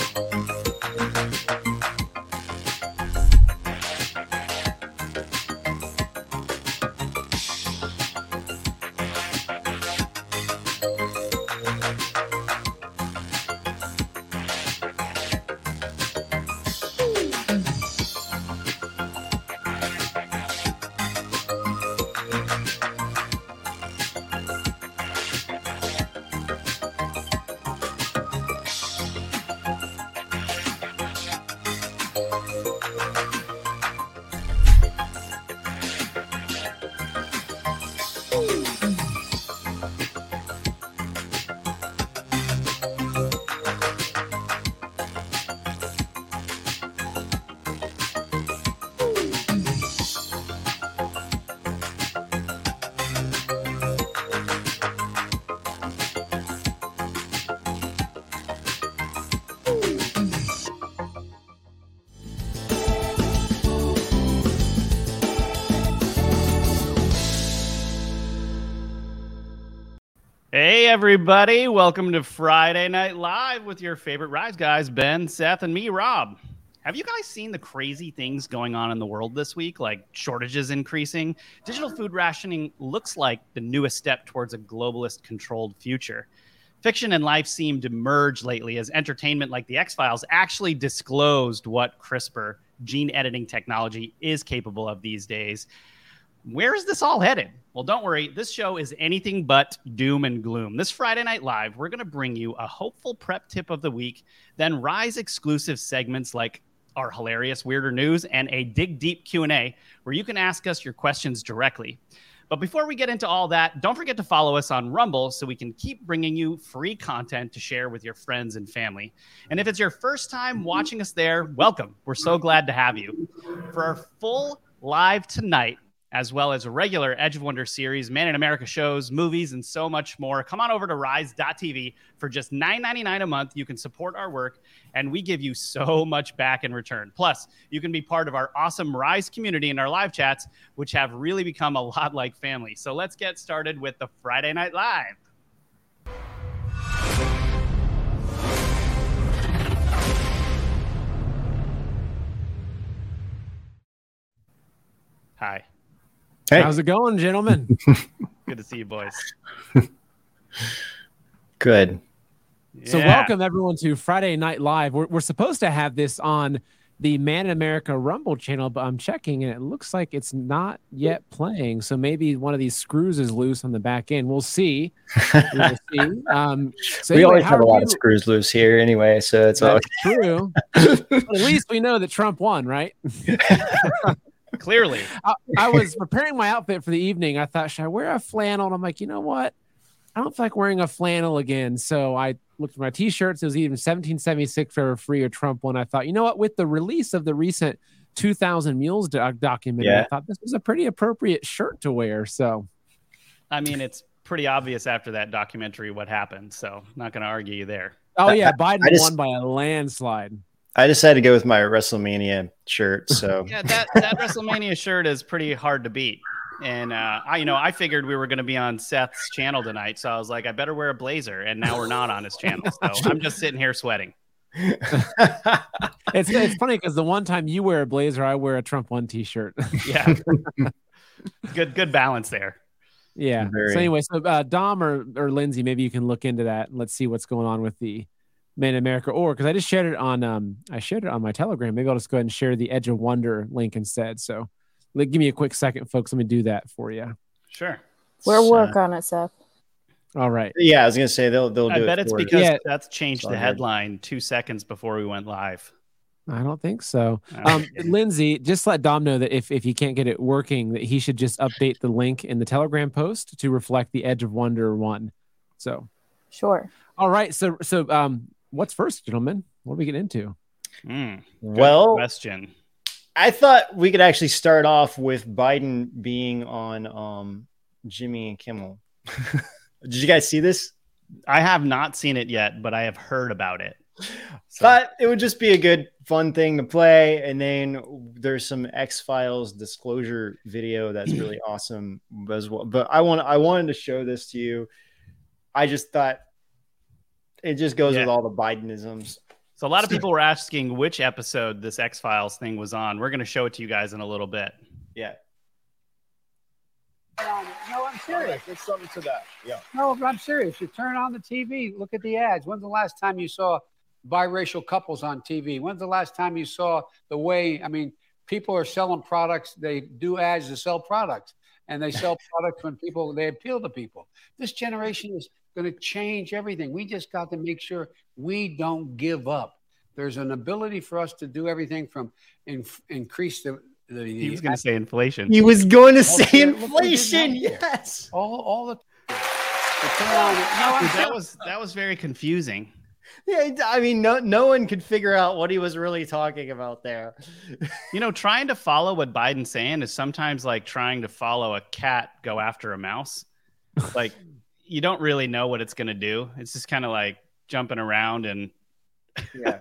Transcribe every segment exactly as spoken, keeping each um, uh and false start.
Hey, everybody. Welcome to Friday Night Live with your favorite Rise guys, Ben, Seth, and me, Rob. Have you guys seen the crazy things going on in the world this week, like shortages increasing? Digital food rationing looks like the newest step towards a globalist-controlled future. Fiction and life seem to merge lately as entertainment like The X-Files actually disclosed what CRISPR gene editing technology is capable of these days. Where is this all headed? Well, don't worry. This show is anything but doom and gloom. This Friday Night Live, we're going to bring you a hopeful prep tip of the week, then Rise exclusive segments like our hilarious Weirder News and a Dig Deep Q and A where you can ask us your questions directly. But before we get into all that, don't forget to follow us on Rumble so we can keep bringing you free content to share with your friends and family. And if it's your first time watching us there, welcome. We're so glad to have you. For our full live tonight, as well as a regular Edge of Wonder series, Man in America shows, movies, and so much more, come on over to rise dot t v. For just nine ninety-nine a month, you can support our work, and we give you so much back in return. Plus, you can be part of our awesome Rise community in our live chats, which have really become a lot like family. So let's get started with the Friday Night Live. Hi. Hey. How's it going, gentlemen? Good to see you, boys. Good. So Yeah. welcome, everyone, to Friday Night Live. We're, we're supposed to have this on the Man in America Rumble channel, but I'm checking, and it looks like it's not yet playing. So maybe one of these screws is loose on the back end. We'll see. We'll see. Um, so we anyway, always how have a are lot you? of screws loose here anyway, so it's all That's true. But at least we know that Trump won, right? Clearly. I, I was preparing my outfit for the evening. I thought, should I wear a flannel? And I'm like, you know what? I don't feel like wearing a flannel again. So I looked at my t-shirts. It was even seventeen seventy-six for free or Trump one. I thought, you know what? With the release of the recent two thousand Mules doc- documentary, Yeah. I thought this was a pretty appropriate shirt to wear. So, I mean, it's pretty obvious after that documentary what happened. So not going to argue you there. oh yeah, I- Biden I just- won by a landslide. I decided to go with my WrestleMania shirt. So Yeah, that, that WrestleMania shirt is pretty hard to beat. And, uh, I, you know, I figured we were going to be on Seth's channel tonight. So I was like, I better wear a blazer. And now we're not on his channel. So I'm just sitting here sweating. It's it's funny because the one time you wear a blazer, I wear a Trump one t-shirt. Yeah. good, good balance there. Yeah. Very. So anyway, so uh, Dom or, or Lindsay, maybe you can look into that. Let's see what's going on with the Man in America, or because I just shared it on um I shared it on my Telegram. Maybe I'll just go ahead and share the Edge of Wonder link instead. So like, give me a quick second, folks. Let me do that for you. Sure. We'll work on it, Seth. All right. yeah, I was gonna say they'll they'll do I it bet it's for us. because Yeah. Seth changed It's all the good. headline two seconds before we went live. I don't think so. Oh, Um, okay. Lindsay, just let Dom know that if, if he can't get it working, that he should just update the link in the Telegram post to reflect the Edge of Wonder one. So, Sure. all right. So, so um, what's first, gentlemen? What do we get into? Mm, good Well, question. I thought we could actually start off with Biden being on um, Jimmy and Kimmel. Did you guys see this? I have not seen it yet, but I have heard about it. So, Thought it would just be a good, fun thing to play. And then there's some X-Files disclosure video that's really awesome as well. But I want, I wanted to show this to you. I just thought it just goes Yeah. with all the Bidenisms. So a lot of people were asking which episode this X-Files thing was on. We're going to show it to you guys in a little bit. Yeah. Um, no, I'm serious. There's something to that. Yeah. No, but I'm serious. You turn on the T V, look at the ads. When's the last time you saw biracial couples on T V? When's the last time you saw the way, I mean, people are selling products. They do ads to sell products, and they sell products when people, they appeal to people. This generation is going to change everything. We just got to make sure we don't give up. There's an ability for us to do everything from in, increase the, the He was going to say inflation. He was going to say yeah, look what he did inflation. right there. Yes. all all the. Dude, No, I'm that was that was very confusing. Yeah, I mean, no, no one could figure out what he was really talking about there. You know, trying to follow what Biden's saying is sometimes like trying to follow a cat go after a mouse. Like, you don't really know what it's going to do. It's just kind of like jumping around and Yeah.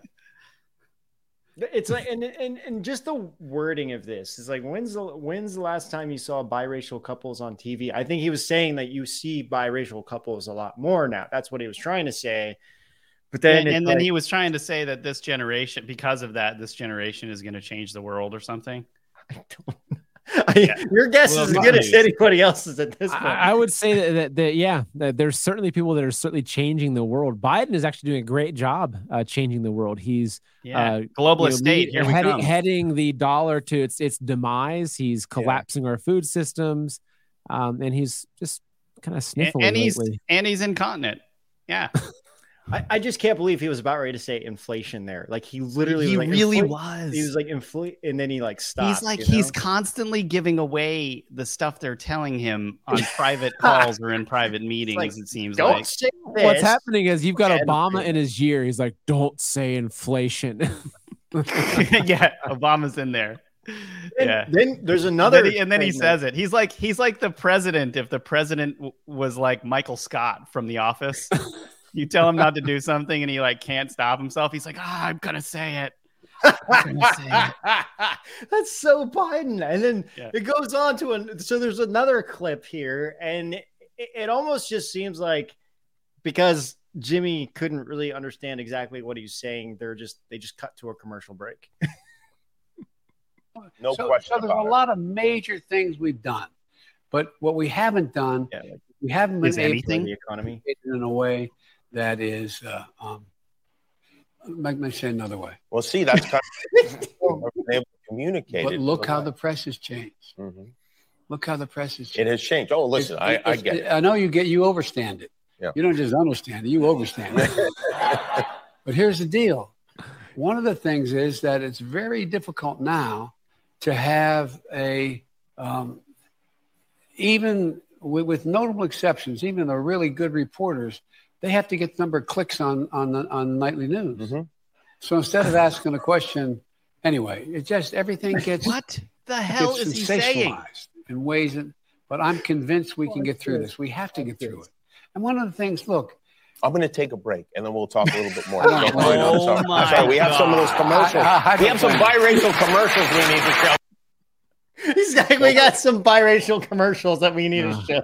It's like, and, and and just the wording of this is like, when's the when's the last time you saw biracial couples on T V? I think he was saying that you see biracial couples a lot more now. That's what he was trying to say. But then, and, it's and then like- he was trying to say that this generation, because of that, this generation is going to change the world or something. I don't, I, your guess Well, is as not good as news. anybody else's at this point. I, I would say that, that, that yeah, that there's certainly people that are certainly changing the world. Biden is actually doing a great job uh, changing the world. He's Yeah, uh, globalist you know, state. Here we heading, come. heading the dollar to its its demise. He's collapsing our food systems, um, and he's just kind of And, sniffling and he's lately. and he's incontinent. Yeah, I, I just can't believe he was about ready to say inflation there. Like he literally, he was like, really infl- was. He was like inflate, and then he like stopped. He's like you he's know? constantly giving away the stuff they're telling him on private calls or in private meetings. like, it seems Don't like. say this. What's happening is you've got And- Obama in his year. He's like, "Don't say inflation." Yeah, Obama's in there. And Yeah. Then there's And another, then, he, and then he segment. says it. He's like he's like the president. If the president w- was like Michael Scott from The Office, you tell him not to do something, and he like can't stop himself. He's like, "Ah, I'm gonna say it. I'm gonna say it." That's so Biden. And then Yeah. it goes on to an so there's another clip here, and it, it almost just seems like because Jimmy couldn't really understand exactly what he's saying, they're just they just cut to a commercial break. No so, question So there's about a it. lot of major things we've done, but what we haven't done, Yeah, like we haven't been Is able anything? the economy. to do it in a way that is. Uh, um, let me say another way. Well, see, that's kind of been able to communicate But it. look how the press has changed. Mhm. Look how the press has It changed. has changed. Oh, listen, It's- I, I it's- get it. I know you get you overstand it. Yeah. You don't just understand it, you overstand it. But here's the deal. One of the things is that it's very difficult now to have a, um, even with, with notable exceptions, even the really good reporters, they have to get the number of clicks on on the, on nightly news. Mhm. So instead of asking a question, anyway, it just everything gets What the hell gets is he saying? sensationalized in ways that. But I'm convinced we can get through this. We have to get through it. And one of the things, look, I'm going to take a break, and then we'll talk a little bit more. I don't Don't know. mind, I'm Oh sorry. my I'm sorry. We have some of those God. commercials. I- I- I we have some don't- biracial commercials we need to show. He's like, we got some biracial commercials that we need to show.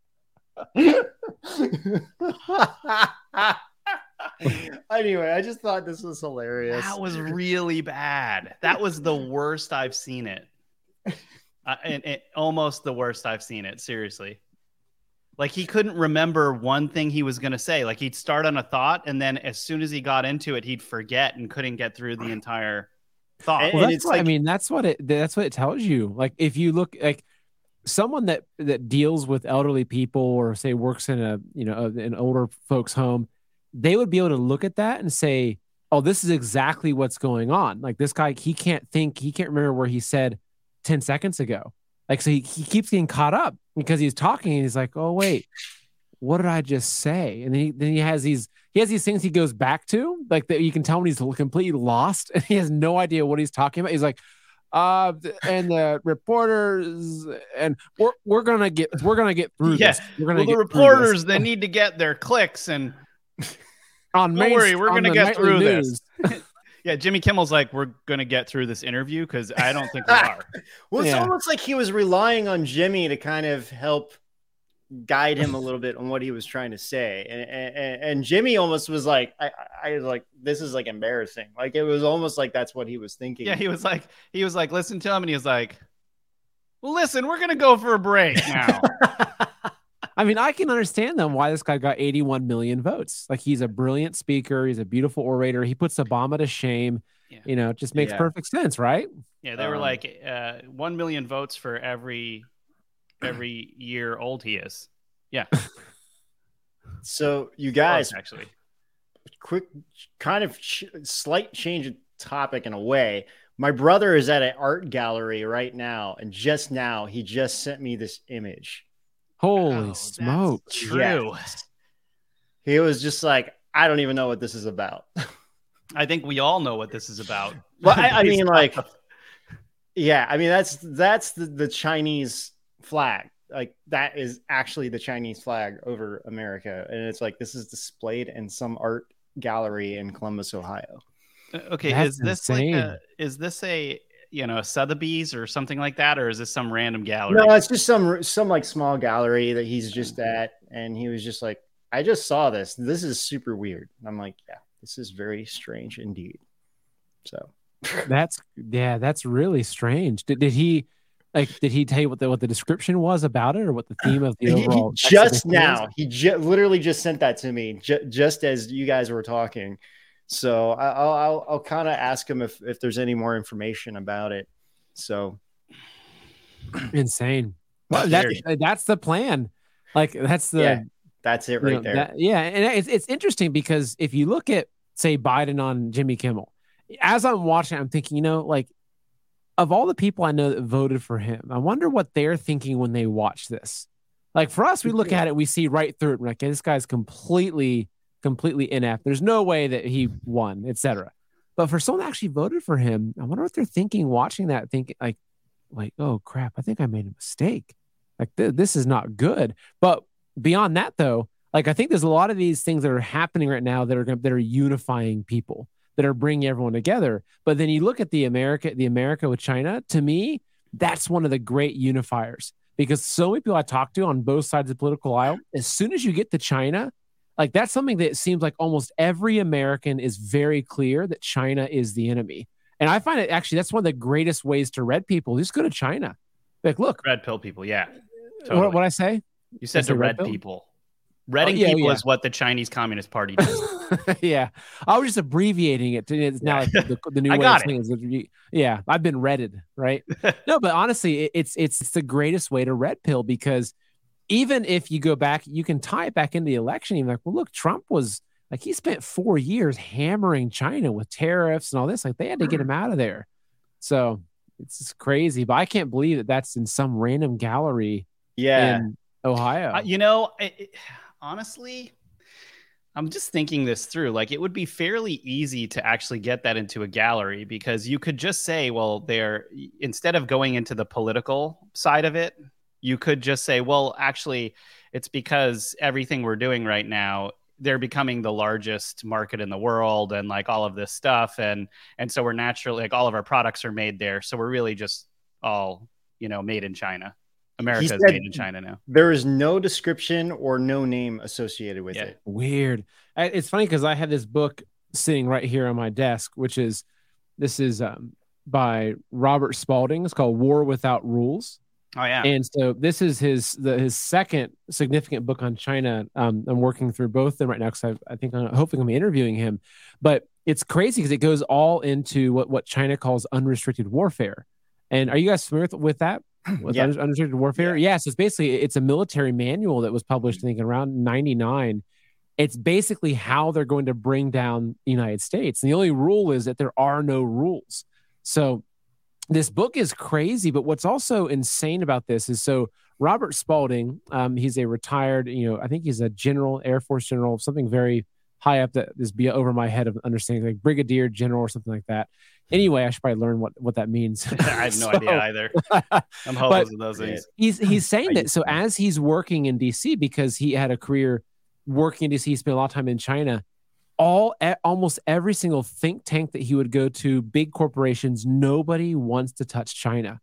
Anyway, I just thought this was hilarious. That was really bad. That was the worst I've seen it. Uh, and, and almost the worst I've seen it. Seriously. Like he couldn't remember one thing he was going to say. Like he'd start on a thought, and then as soon as he got into it, he'd forget and couldn't get through the entire thought. And- Well, that's it's what, I like- mean, that's what it that's what it tells you. Like if you look like someone that that deals with elderly people or say works in a you know an older folks home, they would be able to look at that and say, "Oh, this is exactly what's going on." Like this guy, he can't think, he can't remember where he said ten seconds ago. Like so, he, he keeps getting caught up because he's talking and he's like, "Oh wait, what did I just say?" And then he then he has these he has these things he goes back to, like that you can tell when he's completely lost and he has no idea what he's talking about. He's like, uh, and the reporters and we're we're gonna get we're gonna get through Yeah. this. We're gonna Well, the get through reporters, this. they need to get their clicks. And on don't Main- worry, we're on gonna the get nightly through this. news. yeah, Jimmy Kimmel's like, we're going to get through this interview because I don't think we are. Well, it's Yeah. almost like he was relying on Jimmy to kind of help guide him a little bit on what he was trying to say. And and, and Jimmy almost was like, I, I was like, this is like embarrassing. Like it was almost like that's what he was thinking. Yeah, he was like, he was like, listen to him, and he was like, well, listen, we're gonna go for a break now. I mean, I can understand them why this guy got eighty-one million votes. Like he's a brilliant speaker, he's a beautiful orator. He puts Obama to shame. Yeah. You know, it just makes yeah. perfect sense, right? Yeah, they were um, like uh, one million votes for every every year old he is. Yeah. So you guys, oh, actually, quick, kind of ch- slight change of topic in a way. My brother is at an art gallery right now, and just now he just sent me this image. Holy oh, smoke! True. Yes. He was just like, I don't even know what this is about. I think we all know what this is about. Well, I, I mean, like, yeah, I mean, that's that's the, the Chinese flag. Like, that is actually the Chinese flag over America. And it's like, this is displayed in some art gallery in Columbus, Ohio. Okay, that's is this insane. like a, is this a, you know, Sotheby's or something like that? Or is this some random gallery? No, it's just some, some like small gallery that he's just at. And he was just like, I just saw this. This is super weird. And I'm like, yeah. This is very strange indeed. So that's yeah, that's really strange. Did, did he like? Did he tell you what the what the description was about it, or what the theme of the overall? He, he just now, is? he ju- literally just sent that to me ju- just as you guys were talking. So I, I'll I'll, I'll kind of ask him if if there's any more information about it. So insane. Well, that, that's the plan. Like that's the. Yeah. That's it right you know, there. That, yeah. And it's, it's interesting because if you look at, say, Biden on Jimmy Kimmel, as I'm watching, I'm thinking, you know, like of all the people I know that voted for him, I wonder what they're thinking when they watch this. Like for us, we look at it, we see right through it. We're like, this guy's completely, completely inept. There's no way that he won, et cetera. But for someone that actually voted for him, I wonder what they're thinking watching that, thinking like, like, oh crap, I think I made a mistake. Like th- this is not good. But beyond that, though, like I think there's a lot of these things that are happening right now that are that are unifying people, that are bringing everyone together. But then you look at the America, the America with China. To me, that's one of the great unifiers because so many people I talk to on both sides of the political aisle, as soon as you get to China, like that's something that seems like almost every American is very clear that China is the enemy. And I find it actually that's one of the greatest ways to red people. Just go to China. Like, look, red pill people. Yeah. Totally. What what I say? You said to red, red people. Redding oh, yeah, people yeah. is what the Chinese Communist Party does. Yeah. I was just abbreviating it. To, it's now like the, the new I way got of saying it. Yeah. I've been redded, right? No, but honestly, it, it's, it's it's the greatest way to red pill because even if you go back, you can tie it back into the election. You're like, well, look, Trump was like, he spent four years hammering China with tariffs and all this. Like they had to get him out of there. So it's just crazy. But I can't believe that that's in some random gallery. Yeah. In Ohio. Uh, you know, it, it, honestly, I'm just thinking this through. Like, it would be fairly easy to actually get that into a gallery because you could just say, well, they're instead of going into the political side of it, you could just say, well, actually, it's because everything we're doing right now, they're becoming the largest market in the world and like all of this stuff. And and so we're naturally like all of our products are made there. So we're really just all, you know, made in China. America is made in China now. There is no description or no name associated with yeah. it. Weird. It's funny because I have this book sitting right here on my desk, which is this is um, by Robert Spalding. It's called War Without Rules. Oh yeah. And so this is his the, his second significant book on China. Um, I'm working through both of them right now because I, I think I'm hoping I'm interviewing him. But it's crazy because it goes all into what what China calls unrestricted warfare. And are you guys familiar with that? With yeah. unrestricted warfare? Yes, yeah. yeah, so it's basically it's a military manual that was published, I think, around ninety-nine. It's basically how they're going to bring down the United States. And the only rule is that there are no rules. So this book is crazy, but what's also insane about this is so Robert Spalding, um, he's a retired, you know, I think he's a general, Air Force general, something very high up that is be over my head of understanding, like brigadier general or something like that. Anyway, I should probably learn what, what that means. I have no so, idea either. I'm hopeless with those things. He's he's saying that so as he's working in D C because he had a career working in D C, he spent a lot of time in China. All almost every single think tank that he would go to, big corporations, nobody wants to touch China.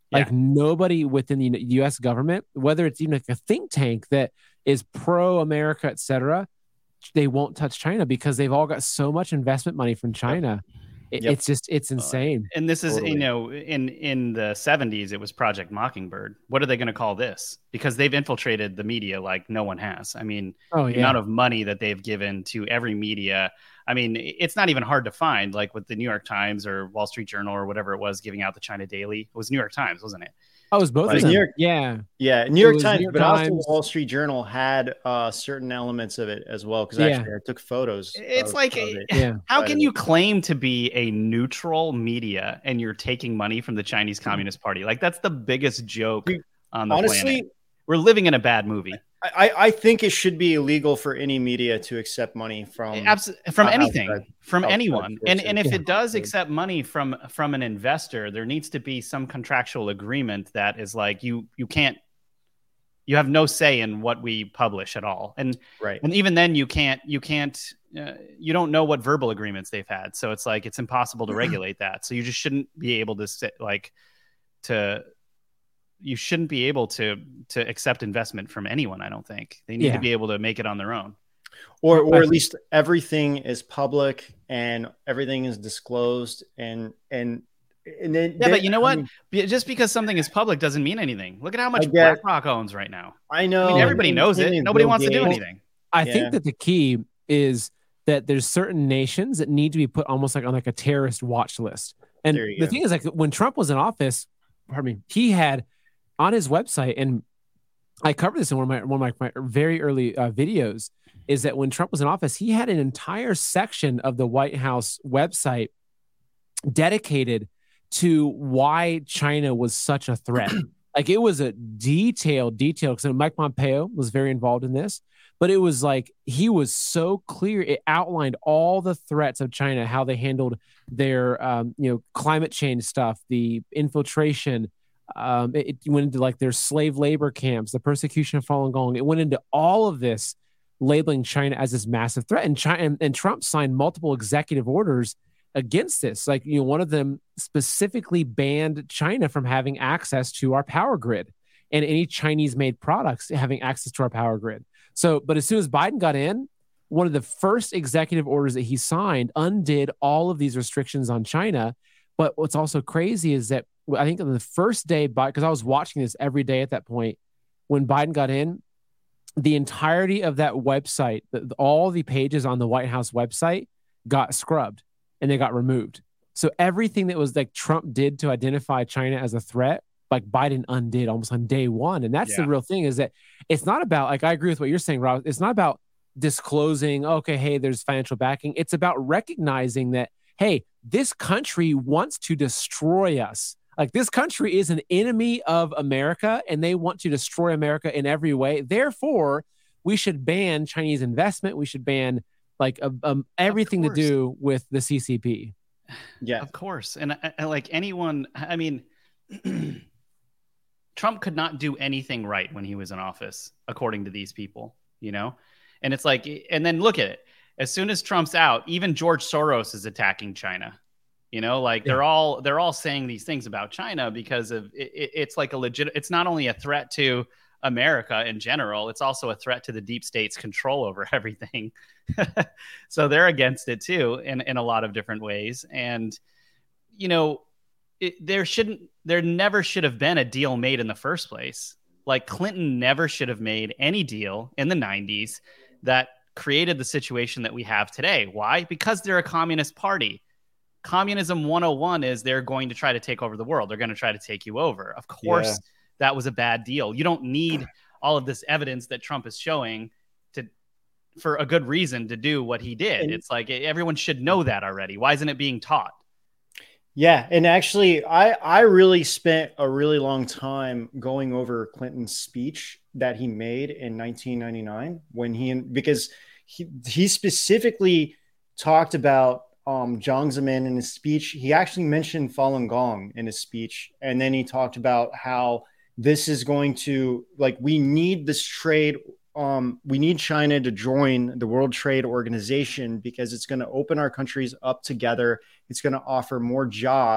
Like Yeah. nobody within the U S government, whether it's even like a think tank that is pro-America, et cetera, they won't touch China because they've all got so much investment money from China. It, Yep. It's just, it's insane. And this is, Totally. you know, in in the seventies, it was Project Mockingbird. What are they going to call this? Because they've infiltrated the media like no one has. I mean, Oh, the yeah. amount of money that they've given to every media. I mean, it's not even hard to find, like with the New York Times or Wall Street Journal or whatever it was giving out the China Daily. It was New York Times, wasn't it? Oh, it was both Like of them. New York- yeah. Yeah, New It York was Times, New York but also Times. Wall Street Journal had uh, certain elements of it as well. Because Yeah. actually, I took photos. It's of- like, of it. Yeah. how Right. can you claim to be a neutral media and you're taking money from the Chinese Communist Party? Like, that's the biggest joke We- on the Honestly, planet. We're living in a bad movie. I, I think it should be illegal for any media to accept money from. Abs- from outside- anything, from outside anyone, and and if sources. it does Yeah. accept money from from an investor, there needs to be some contractual agreement that is like you you can't, you have no say in what we publish at all, and Right. and even then you can't you can't uh, you don't know what verbal agreements they've had, so it's like it's impossible to regulate that. So you just shouldn't be able to sit like to. You shouldn't be able to to accept investment from anyone. I don't think they need Yeah. to be able to make it on their own. Or, or I- at least everything is public and everything is disclosed and and and then Yeah, then- but you know I what? mean, Be- Just because something is public doesn't mean anything. Look at how much I get- BlackRock owns right now. I know. I mean, everybody and- knows and it. then Nobody Bill wants to do Gates- anything. I Yeah. think that the key is that there's certain nations that need to be put almost like on like a terrorist watch list. And There you the go. thing is, like when Trump was in office, pardon me, he had on his website, and I covered this in one of my one of my, my very early uh, videos, is that when Trump was in office, he had an entire section of the White House website dedicated to why China was such a threat. Like it was a detailed, detailed, because Mike Pompeo was very involved in this, but it was like he was so clear. It outlined all the threats of China, how they handled their, um, you know, climate change stuff, the infiltration. Um, it, it went into like their slave labor camps, the persecution of Falun Gong. It went into all of this, labeling China as this massive threat. And China and, and Trump signed multiple executive orders against this. Like, you know, one of them specifically banned China from having access to our power grid and any Chinese made products having access to our power grid. So, but as soon as Biden got in, one of the first executive orders that he signed undid all of these restrictions on China. But what's also crazy is that I think on the first day, because I was watching this every day at that point, when Biden got in, the entirety of that website, the, all the pages on the White House website got scrubbed and they got removed. So everything that was like Trump did to identify China as a threat, like Biden undid almost on day one. And that's Yeah. the real thing, is that it's not about, like, I agree with what you're saying, Rob. It's not about disclosing, okay, hey, there's financial backing. It's about recognizing that, hey, this country wants to destroy us. Like, this country is an enemy of America and they want to destroy America in every way. Therefore, we should ban Chinese investment. We should ban like um, um, everything to course. do with the C C P. Yeah. Of course. And I, I- like anyone, I mean, Trump could not do anything right when he was in office, according to these people, you know? And it's like, and then look at it. As soon as Trump's out, even George Soros is attacking China. You know, like they're all they're all saying these things about China because of it, it, it's like a legit. It's not only a threat to America in general, it's also a threat to the deep state's control over everything. So they're against it too, in in a lot of different ways. And you know, it, there shouldn't, there never should have been a deal made in the first place. Like Clinton never should have made any deal in the nineties that created the situation that we have today. Why? Because they're a communist party. Communism one oh one is they're going to try to take over the world. They're going to try to take you over. Of course, Yeah. that was a bad deal. You don't need all of this evidence that Trump is showing to for a good reason to do what he did. And- It's like everyone should know that already. Why isn't it being taught? Yeah, and actually, I I really spent a really long time going over Clinton's speech that he made in nineteen ninety-nine when he because he he specifically talked about um, Jiang Zemin in his speech. He actually mentioned Falun Gong in his speech, and then he talked about how this is going to, like, we need this trade. Um, we need China to join the World Trade Organization because it's going to open our countries up together. It's going to offer more jobs,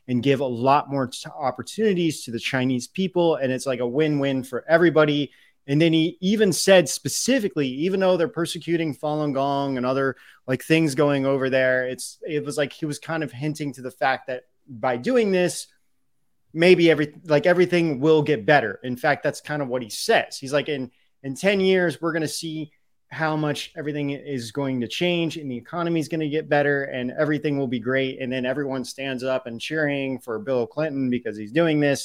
and give a lot more t- opportunities to the Chinese people. And it's like a win-win for everybody. And then he even said specifically, even though they're persecuting Falun Gong and other like things going over there, it's it was like he was kind of hinting to the fact that by doing this, maybe every like everything will get better. In fact, that's kind of what he says. He's like, in in ten years, we're going to see how much everything is going to change and the economy is going to get better and everything will be great. And then everyone stands up and cheering for Bill Clinton because he's doing this.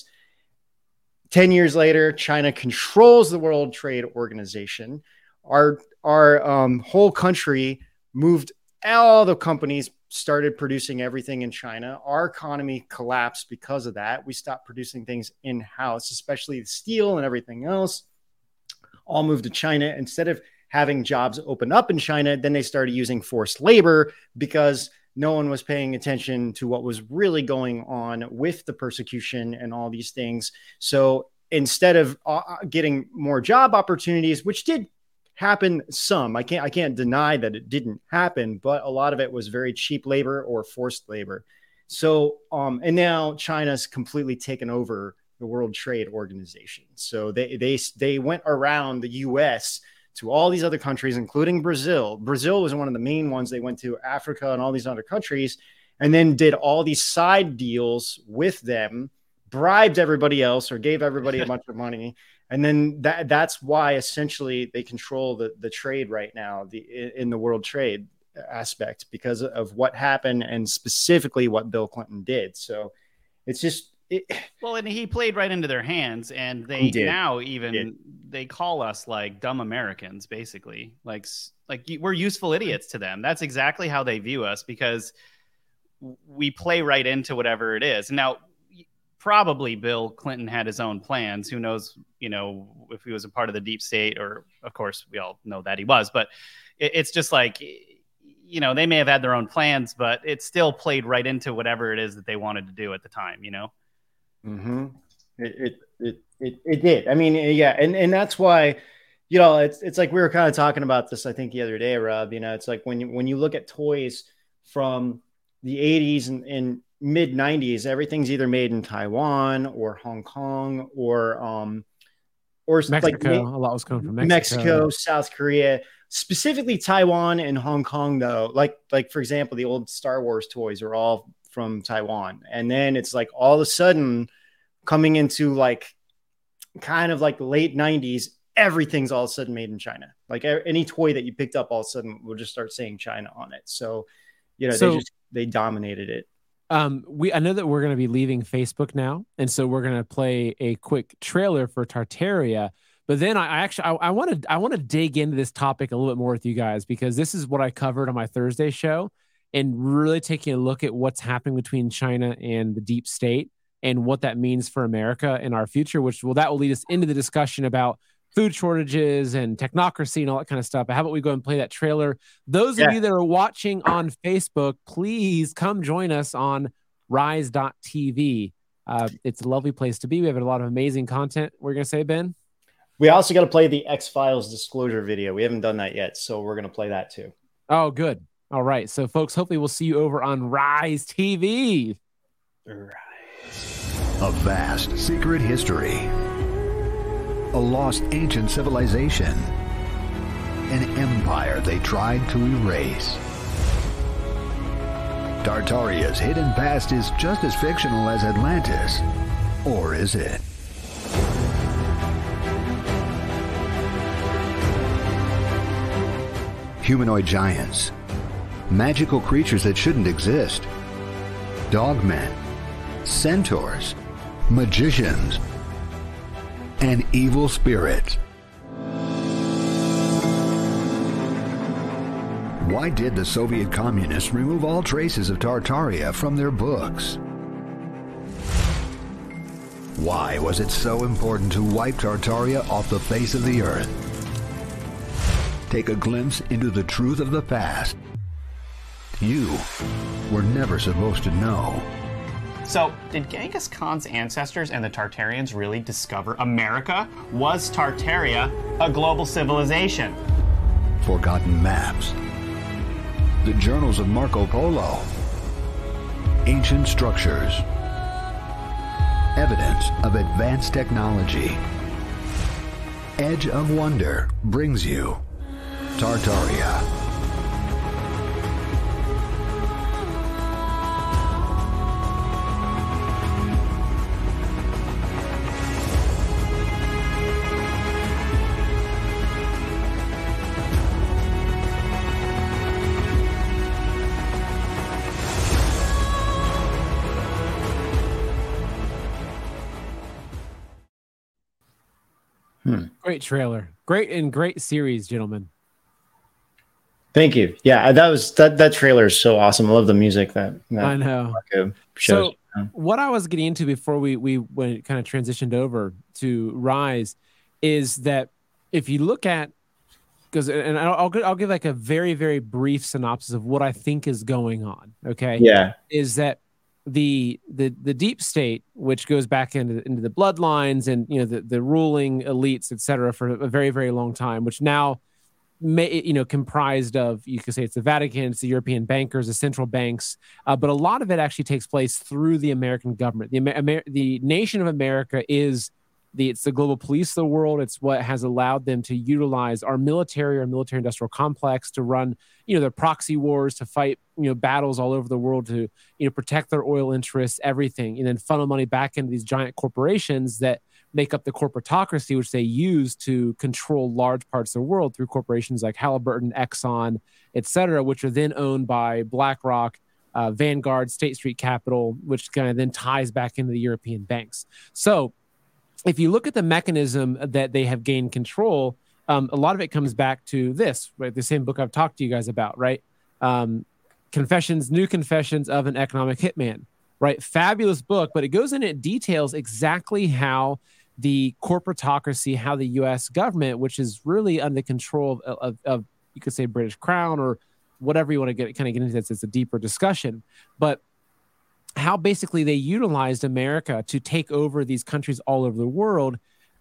ten years later, China controls the World Trade Organization. Our, our um, whole country moved, all the companies started producing everything in China. Our economy collapsed because of that. We stopped producing things in-house, especially steel and everything else. All moved to China. Instead of having jobs open up in China, then they started using forced labor because no one was paying attention to what was really going on with the persecution and all these things. So instead of uh, getting more job opportunities, which did happen some, I can't, I can't deny that it didn't happen, but a lot of it was very cheap labor or forced labor. So, um, and now China's completely taken over the World Trade Organization. So they, they, they went around the U S to all these other countries, including Brazil. Brazil was one of the main ones. They went to Africa and all these other countries and then did all these side deals with them, bribed everybody else or gave everybody a bunch of money. And then that that's why essentially they control the, the trade right now, the in the world trade aspect, because of what happened and specifically what Bill Clinton did. So it's just, It, well, and he played right into their hands, and they now even they call us like dumb Americans, basically, like like we're useful idiots to them. That's exactly how they view us because we play right into whatever it is. Now, probably Bill Clinton had his own plans. Who knows, you know, if he was a part of the deep state, or of course we all know that he was. But it, it's just like, you know, they may have had their own plans, but it still played right into whatever it is that they wanted to do at the time, you know. Mm-hmm. It, it it it it did. I mean, yeah, and and that's why, you know, it's it's like we were kind of talking about this, I think, the other day, Rob. You know, it's like when you when you look at toys from the eighties and, and mid nineties, everything's either made in Taiwan or Hong Kong or um or Mexico. Like, a lot was coming from Mexico. Mexico, South Korea, specifically Taiwan and Hong Kong, though. Like like for example, the old Star Wars toys are all from Taiwan. And then it's like all of a sudden coming into like kind of like the late nineties, everything's all of a sudden made in China. Like any toy that you picked up all of a sudden will just start saying China on it. So, you know, so, they just, they dominated it. Um, we, I know that we're going to be leaving Facebook now. And so we're going to play a quick trailer for Tartaria, but then I, I actually, I, I want to, I want to dig into this topic a little bit more with you guys, because this is what I covered on my Thursday show. And really taking a look at what's happening between China and the deep state and what that means for America and our future, which will that will lead us into the discussion about food shortages and technocracy and all that kind of stuff. But how about we go and play that trailer? Those yeah. of you that are watching on Facebook, please come join us on rise dot t v. Uh, it's a lovely place to be. We have a lot of amazing content. We're going to say, Ben? We also got to play the X-Files disclosure video. We haven't done that yet, so we're going to play that too. Oh, good. All right. So, folks, hopefully we'll see you over on Rise T V. Rise. A vast secret history. A lost ancient civilization. An empire they tried to erase. Tartaria's hidden past is just as fictional as Atlantis. Or is it? Humanoid giants. Magical creatures that shouldn't exist. Dogmen. Centaurs. Magicians. And evil spirits. Why did the Soviet communists remove all traces of Tartaria from their books? Why was it so important to wipe Tartaria off the face of the earth? Take a glimpse into the truth of the past. You were never supposed to know. So, did Genghis Khan's ancestors and the Tartarians really discover America? Was Tartaria a global civilization? Forgotten maps. The journals of Marco Polo. Ancient structures. evidence of advanced technology. Edge of Wonder brings you Tartaria. Hmm. Great trailer. Great and great series, gentlemen. Thank you. Yeah, that was that that trailer is so awesome. I love the music that, that I know. Marco shows. So what I was getting into before we we went kind of transitioned over to Rise is that if you look at, because and I'll I'll, I'll give like a very very brief synopsis of what I think is going on. Okay. Yeah. Is that the the the deep state, which goes back into into the bloodlines and you know the the ruling elites, et cetera, for a very very long time, which now may you know comprised of, you could say it's the Vatican, it's the European bankers, the central banks, uh, but a lot of it actually takes place through the American government. The Amer- the nation of America is the it's the global police of the world. It's what has allowed them to utilize our military, our military industrial complex to run you know their proxy wars, to fight you know battles all over the world, to you know protect their oil interests, everything, and then funnel money back into these giant corporations that make up the corporatocracy, which they use to control large parts of the world through corporations like Halliburton, Exxon, et cetera, which are then owned by BlackRock, uh, Vanguard, State Street Capital, which kind of then ties back into the European banks. So if you look at the mechanism that they have gained control, um, a lot of it comes back to this, right? The same book I've talked to you guys about, right? Um, Confessions, New Confessions of an Economic Hitman, right? Fabulous book, but it goes in, it details exactly how the corporatocracy, how the U S government, which is really under control of, of, of you could say British Crown or whatever you want to get kind of get into, this, it's a deeper discussion, but how basically they utilized America to take over these countries all over the world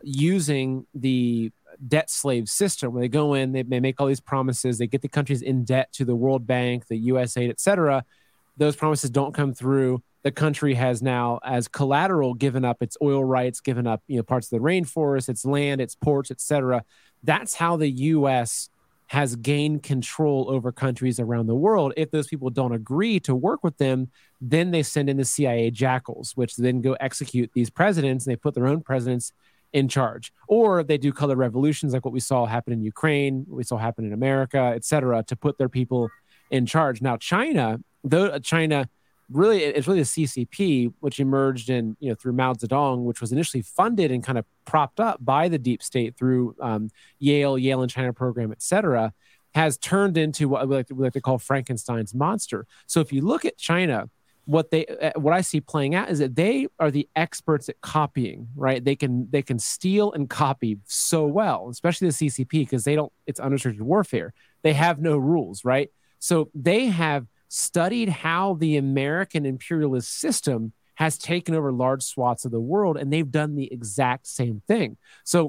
using the debt slave system, where they go in, they, they make all these promises, they get the countries in debt to the World Bank, the U S A I D, et cetera. Those promises don't come through. The country has now, as collateral, given up its oil rights, given up you know parts of the rainforest, its land, its ports, et cetera. That's how the U S has gained control over countries around the world. If those people don't agree to work with them, then they send in the C I A jackals, which then go execute these presidents, and they put their own presidents in charge. Or they do color revolutions like what we saw happen in Ukraine, what we saw happen in America, et cetera, to put their people in charge. Now, China, though China really, it's really the C C P, which emerged in, you know, through Mao Zedong, which was initially funded and kind of propped up by the deep state through um, Yale, Yale and China program, et cetera, has turned into what we like, to, we like to call Frankenstein's monster. So if you look at China, what they, uh, what I see playing out is that they are the experts at copying, right? They can, they can steal and copy so well, especially the C C P, because they don't, it's unrestricted warfare. They have no rules, right? So they have studied how the American imperialist system has taken over large swaths of the world, and they've done the exact same thing. So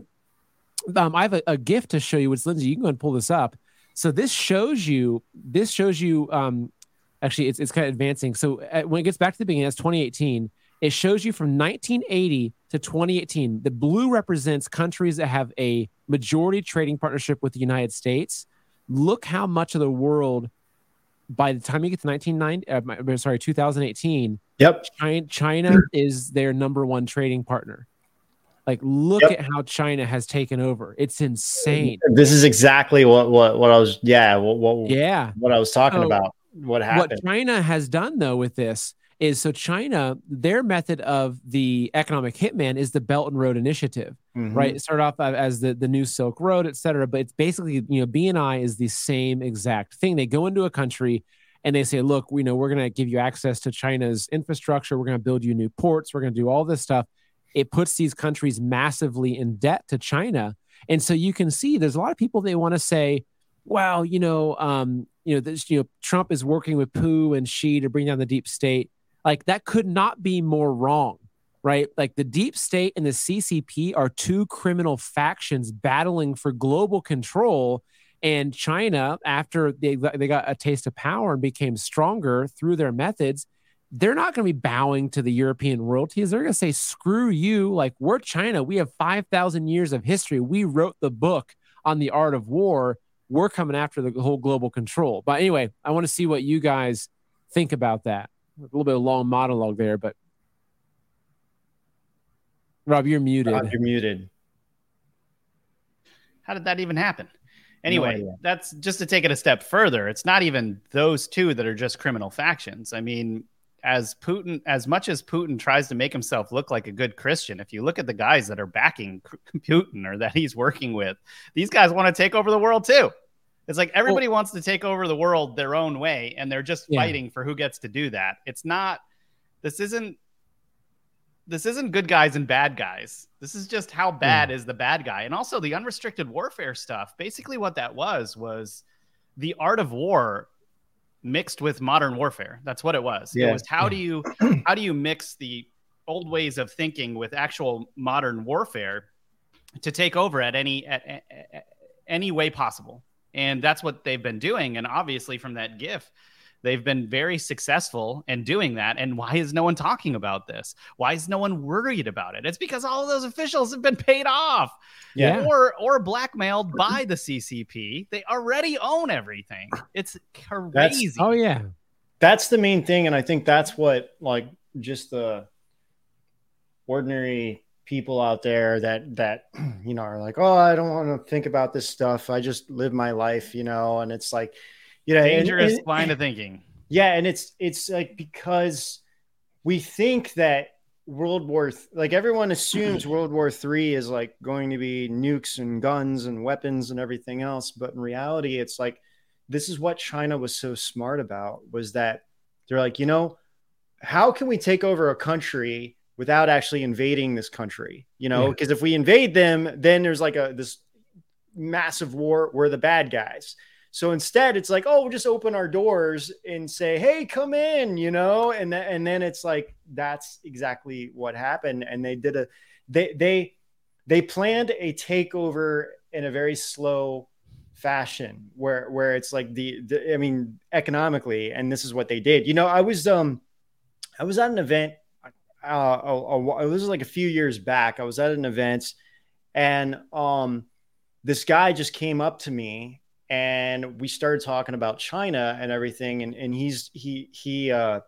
um, I have a, a gift to show you, which Lindsay, you can go and pull this up. So this shows you, this shows you, um, actually it's, it's kind of advancing. So uh, when it gets back to the beginning, that's twenty eighteen, it shows you from nineteen eighty to twenty eighteen. The blue represents countries that have a majority trading partnership with the United States. Look how much of the world, by the time you get to nineteen ninety, uh, sorry, two thousand eighteen, yep, China, China is their number one trading partner. Like, look yep. at how China has taken over. It's insane. This is exactly what what what I was, yeah, what, what yeah, what I was talking so about. What happened? What China has done though with this is, so China, their method of the economic hitman is the Belt and Road Initiative, mm-hmm. right? It started off as the, the new Silk Road, et cetera. But it's basically, you know, B and I is the same exact thing. They go into a country and they say, look, we know we're going to give you access to China's infrastructure. We're going to build you new ports. We're going to do all this stuff. It puts these countries massively in debt to China. And so you can see there's a lot of people, they want to say, well, you know, um, you know, this, you know, Trump is working with Pu and Xi to bring down the deep state. Like, that could not be more wrong, right? Like, the deep state and the C C P are two criminal factions battling for global control. And China, after they, they got a taste of power and became stronger through their methods, they're not going to be bowing to the European royalties. They're going to say, screw you. Like, we're China. We have five thousand years of history. We wrote the book on the art of war. We're coming after the whole global control. But anyway, I want to see what you guys think about that. A little bit of long monologue there, but Rob, you're muted. Rob, you're muted. How did that even happen? Anyway, no that's just to take it a step further. It's not even those two that are just criminal factions. I mean, as Putin, as much as Putin tries to make himself look like a good Christian, if you look at the guys that are backing Putin or that he's working with, these guys want to take over the world too. It's like everybody well, wants to take over the world their own way, and they're just yeah. fighting for who gets to do that. It's not, this isn't, this isn't good guys and bad guys. This is just how bad mm. is the bad guy. And also the unrestricted warfare stuff. Basically what that was, was the art of war mixed with modern warfare. That's what it was. Yeah. It was how yeah. do you, how do you mix the old ways of thinking with actual modern warfare to take over at any, at, at, at any way possible. And that's what they've been doing. And obviously from that GIF, they've been very successful in doing that. And why is no one talking about this? Why is no one worried about it? It's because all of those officials have been paid off yeah. or or blackmailed by the C C P. They already own everything. It's crazy. That's, oh, yeah. That's the main thing. And I think that's what, like, just the ordinary people out there that, that, you know, are like, oh, I don't want to think about this stuff. I just live my life, you know, and it's like, you know, dangerous and, and, line of thinking. Yeah. And it's, it's like, because we think that World War, th- like everyone assumes World War Three is like going to be nukes and guns and weapons and everything else. But in reality, it's like, this is what China was so smart about, was that they're like, you know, how can we take over a country without actually invading this country? You know, because yeah. if we invade them, then there's like a, this massive war. We're the bad guys. So instead it's like, oh, we'll just open our doors and say, hey, come in, you know? And then, and then it's like, that's exactly what happened. And they did a, they, they, they planned a takeover in a very slow fashion where, where it's like the, the, I mean, economically, and this is what they did. You know, I was, um, I was at an event, uh, a, a, it was like a few years back. I was at an event and, um, this guy just came up to me and we started talking about China and everything. And, and he's, he, he, uh,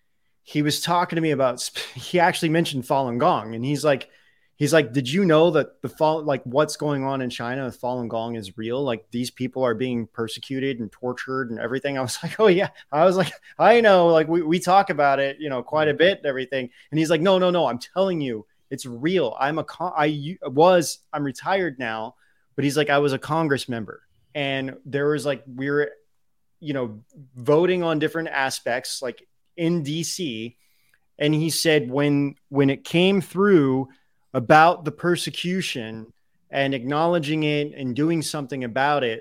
he was talking to me about, he actually mentioned Falun Gong, and he's like, he's like, did you know that the fall, like what's going on in China with Falun Gong is real? Like these people are being persecuted and tortured and everything. I was like, oh yeah. I was like, I know, like we, we talk about it, you know, quite a bit and everything. And he's like, no, no, no, I'm telling you, it's real. I'm a, con- I was, I'm retired now, but he's like, I was a Congress member. And there was like, we were, you know, voting on different aspects, like in D C. And he said, when, when it came through about the persecution and acknowledging it and doing something about it,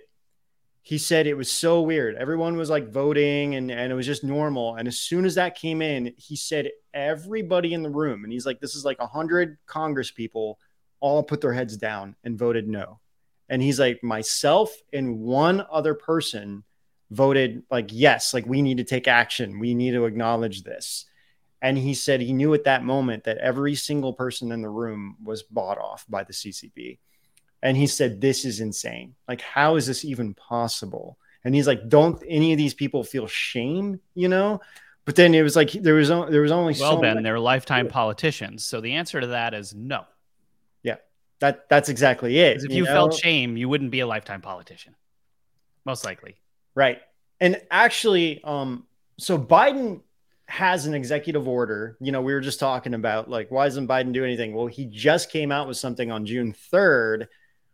he said it was so weird. Everyone was like voting and, and it was just normal. And as soon as that came in, he said everybody in the room, and he's like, this is like a hundred Congress people all put their heads down and voted no. And he's like, myself and one other person voted like, yes, like we need to take action. We need to acknowledge this. And he said he knew at that moment that every single person in the room was bought off by the C C P. And he said, this is insane. Like, how is this even possible? And he's like, don't any of these people feel shame, you know? But then it was like, there was, there was only well, so Ben, much- they're lifetime politicians. So the answer to that is no. Yeah. That that's exactly it. If you, you know? felt shame, you wouldn't be a lifetime politician. Most likely. Right. And actually, um, so Biden has an executive order. You know, we were just talking about like, why doesn't Biden do anything? Well, he just came out with something on June third.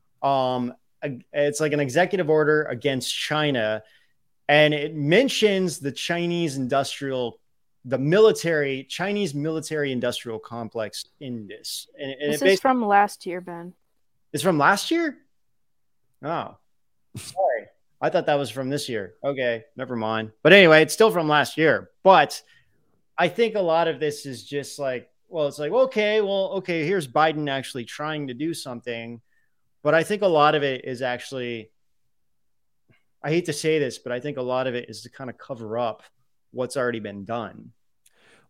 Um, it's like an executive order against China. And it mentions the Chinese industrial the military, Chinese military industrial complex in this. And, and this it is from last year, Ben. It's from last year? Oh, sorry. I thought that was from this year. Okay, never mind. But anyway, it's still from last year. But I think a lot of this is just like, well, it's like, okay, well, okay, here's Biden actually trying to do something. But I think a lot of it is actually, I hate to say this, but I think a lot of it is to kind of cover up what's already been done.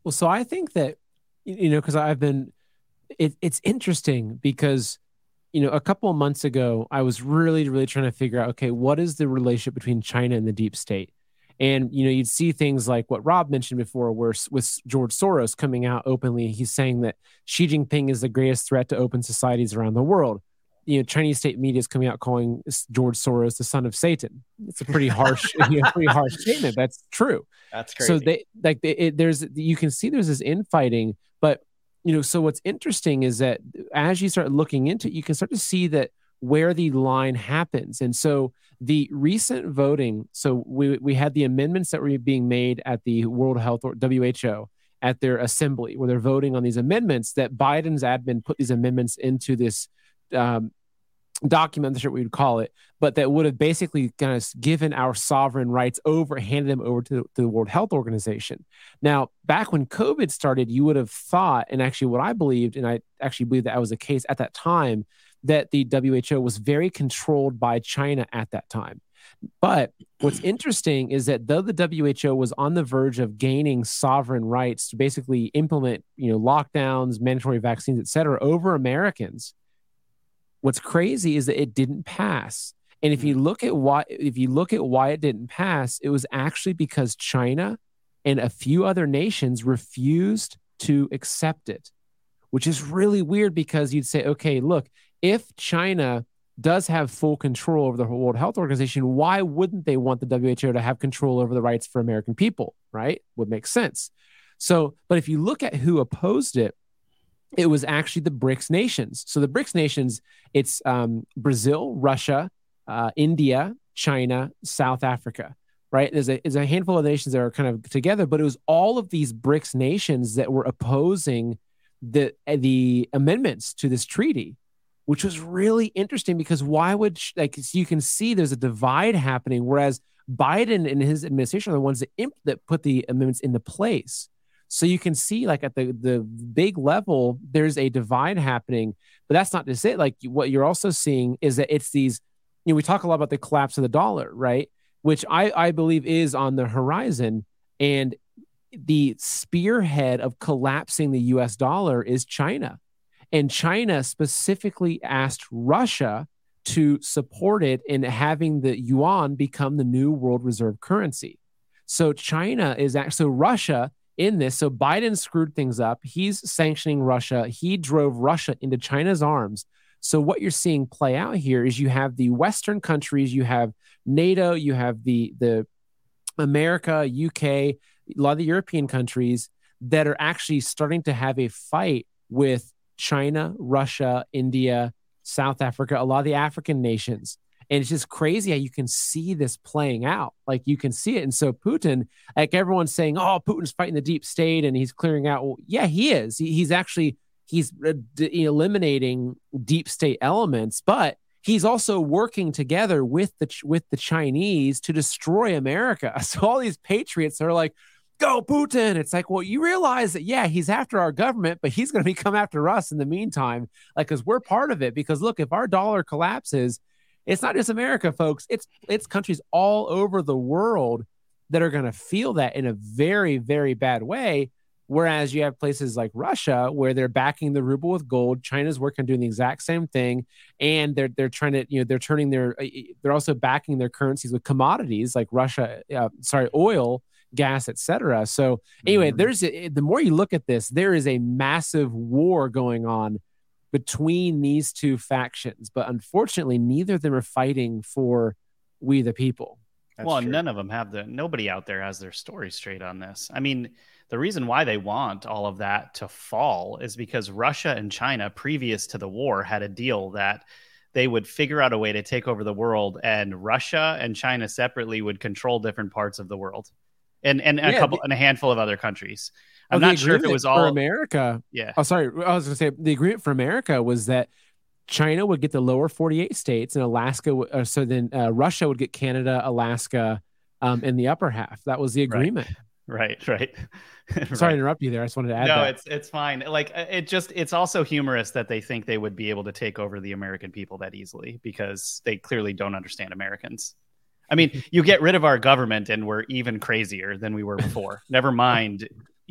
Well, so I think that, you know, because I've been, it, it's interesting because, you know, a couple of months ago, I was really, really trying to figure out, okay, what is the relationship between China and the deep state? And, you know, you'd see things like what Rob mentioned before, where with George Soros coming out openly, he's saying that Xi Jinping is the greatest threat to open societies around the world. You know, Chinese state media is coming out calling George Soros the son of Satan. It's a pretty harsh, you know, pretty harsh statement. That's true. That's crazy. So they like it, it, there's you can see there's this infighting, but you know, so what's interesting is that as you start looking into it, you can start to see that where the line happens. And so the recent voting, so we we had the amendments that were being made at the World Health or W H O at their assembly, where they're voting on these amendments that Biden's admin put these amendments into this um, document, that's what we would call it, but that would have basically kind of given our sovereign rights over, handed them over to, to the World Health Organization. Now, back when COVID started, you would have thought, and actually what I believed, and I actually believe that was the case at that time, that the W H O was very controlled by China at that time. But what's interesting is that though the W H O was on the verge of gaining sovereign rights to basically implement, you know, lockdowns, mandatory vaccines, et cetera, over Americans, what's crazy is that it didn't pass. And if you look at why, if you look at why it didn't pass, it was actually because China and a few other nations refused to accept it, which is really weird because you'd say, okay, look, if China does have full control over the World Health Organization, why wouldn't they want the W H O to have control over the rights for American people, right? Would make sense. So, but if you look at who opposed it, it was actually the BRICS nations. So the BRICS nations, it's um, Brazil, Russia, uh, India, China, South Africa, right? There's a, there's a handful of nations that are kind of together, but it was all of these BRICS nations that were opposing the the amendments to this treaty, which was really interesting because why would, like, so you can see there's a divide happening, whereas Biden and his administration are the ones that, imp, that put the amendments into place. So you can see, like, at the, the big level, there's a divide happening, but that's not just it. Like, what you're also seeing is that it's these, you know, we talk a lot about the collapse of the dollar, right? Which I, I believe is on the horizon. And the spearhead of collapsing the U S dollar is China. And China specifically asked Russia to support it in having the yuan become the new world reserve currency. So China is actually, so Russia in this, so Biden screwed things up. He's sanctioning Russia. He drove Russia into China's arms. So what you're seeing play out here is you have the Western countries, you have NATO, you have the, the America, U K, a lot of the European countries that are actually starting to have a fight with China, Russia, India, South Africa, a lot of the African nations. And it's just crazy how you can see this playing out. Like, you can see it. And so Putin, like, everyone's saying, oh, Putin's fighting the deep state and he's clearing out. Well, yeah, he is. He, he's actually, he's uh, d- eliminating deep state elements, but he's also working together with the, with the Chinese to destroy America. So all these patriots are like, go Putin. It's like, well, you realize that, yeah, he's after our government, but he's going to be come after us in the meantime, like, because we're part of it. Because look, if our dollar collapses, it's not just America, folks. It's it's countries all over the world that are going to feel that in a very, very bad way. Whereas you have places like Russia where they're backing the ruble with gold. China's working on doing the exact same thing, and they're they're trying to, you know, they're turning their they're also backing their currencies with commodities like Russia, uh, sorry, oil, gas, et cetera. So anyway, mm-hmm. there's a, the more you look at this, there is a massive war going on between these two factions, but unfortunately, neither of them are fighting for we the people. That's well, true. None of them have the, nobody out there has their story straight on this. I mean, the reason why they want all of that to fall is because Russia and China, previous to the war, had a deal that they would figure out a way to take over the world, and Russia and China separately would control different parts of the world. And and a yeah, couple the, and a handful of other countries. I'm well, not sure if it was all for America. Yeah. Oh, sorry. I was going to say the agreement for America was that China would get the lower forty-eight states, and Alaska. Uh, so then uh, Russia would get Canada, Alaska, um, and the upper half. That was the agreement. Right. Right. right. Sorry to interrupt you there. I just wanted to add. No, that. it's it's fine. Like, it just it's also humorous that they think they would be able to take over the American people that easily, because they clearly don't understand Americans. I mean, you get rid of our government and we're even crazier than we were before. Never mind,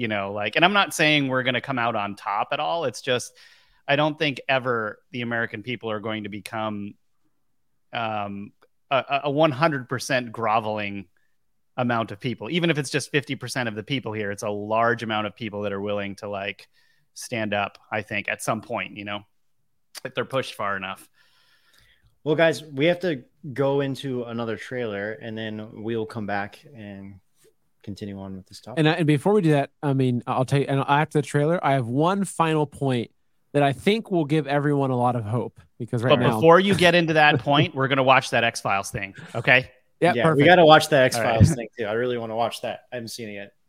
you know, like, and I'm not saying we're going to come out on top at all. It's just, I don't think ever the American people are going to become um, a, a one hundred percent groveling amount of people. Even if it's just fifty percent of the people here, it's a large amount of people that are willing to like stand up, I think, at some point, you know, if they're pushed far enough. Well, guys, we have to go into another trailer and then we'll come back and continue on with this topic. And, and before we do that, I mean, I'll tell you, and after the trailer, I have one final point that I think will give everyone a lot of hope, because right but now, before you get into that point, we're going to watch that X-Files thing. Okay. yeah, yeah, perfect. we got to watch the X-Files right. thing too. I really want to watch that. I haven't seen it yet.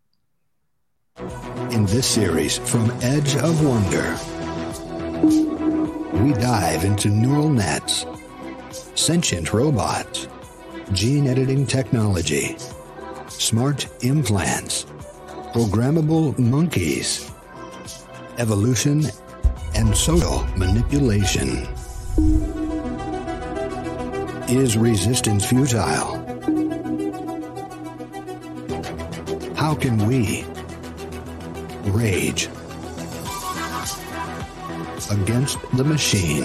In this series, From Edge of Wonder, we dive into neural nets, sentient robots, gene editing technology, smart implants, programmable monkeys, evolution, and social manipulation. Is resistance futile? How can we rage against the machine?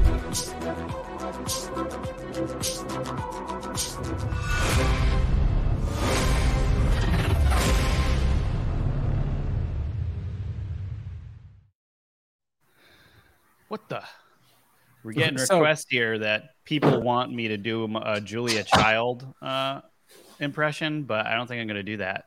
What the? We're getting So- requests here that people want me to do a Julia Child uh, impression, but I don't think I'm going to do that.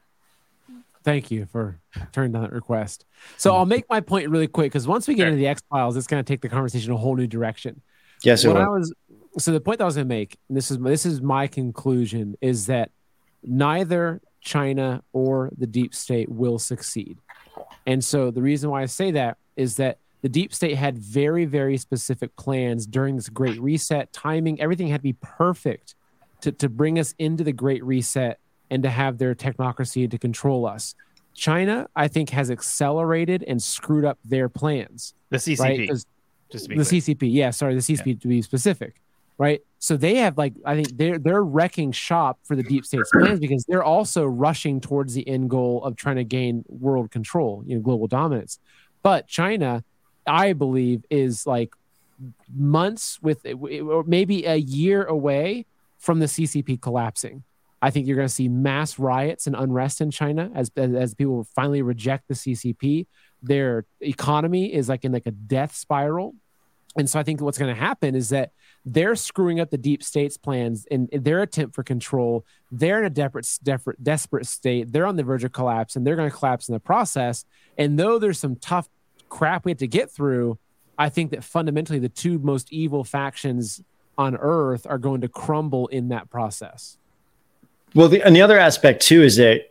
Thank you for turning down that request. So I'll make my point really quick, because once we get Sure. into the X-Files, it's going to take the conversation a whole new direction. Yes, What I was so the point that I was going to make, and this is this is my conclusion, is that neither China or the deep state will succeed. And so the reason why I say that is that the deep state had very, very specific plans during this Great Reset. Timing, everything had to be perfect to, to bring us into the Great Reset and to have their technocracy to control us. China, I think, has accelerated and screwed up their plans. The C C P, Right? 'Cause just to be the clear. C C P, yeah, sorry, the C C P to be specific, right? So they have, like, I think they're they're wrecking shop for the deep state's plans, because they're also rushing towards the end goal of trying to gain world control, you know, global dominance. But China, I believe, is like months with, or maybe a year away from the C C P collapsing. I think you're going to see mass riots and unrest in China as, as as people finally reject the C C P. Their economy is like in like a death spiral. And so I think what's going to happen is that they're screwing up the deep state's plans in, in their attempt for control. They're in a desperate, desperate, desperate state. They're on the verge of collapse, and they're going to collapse in the process. And though there's some tough crap we have to get through, I think that fundamentally the two most evil factions on Earth are going to crumble in that process. Well, the, and the other aspect too is that,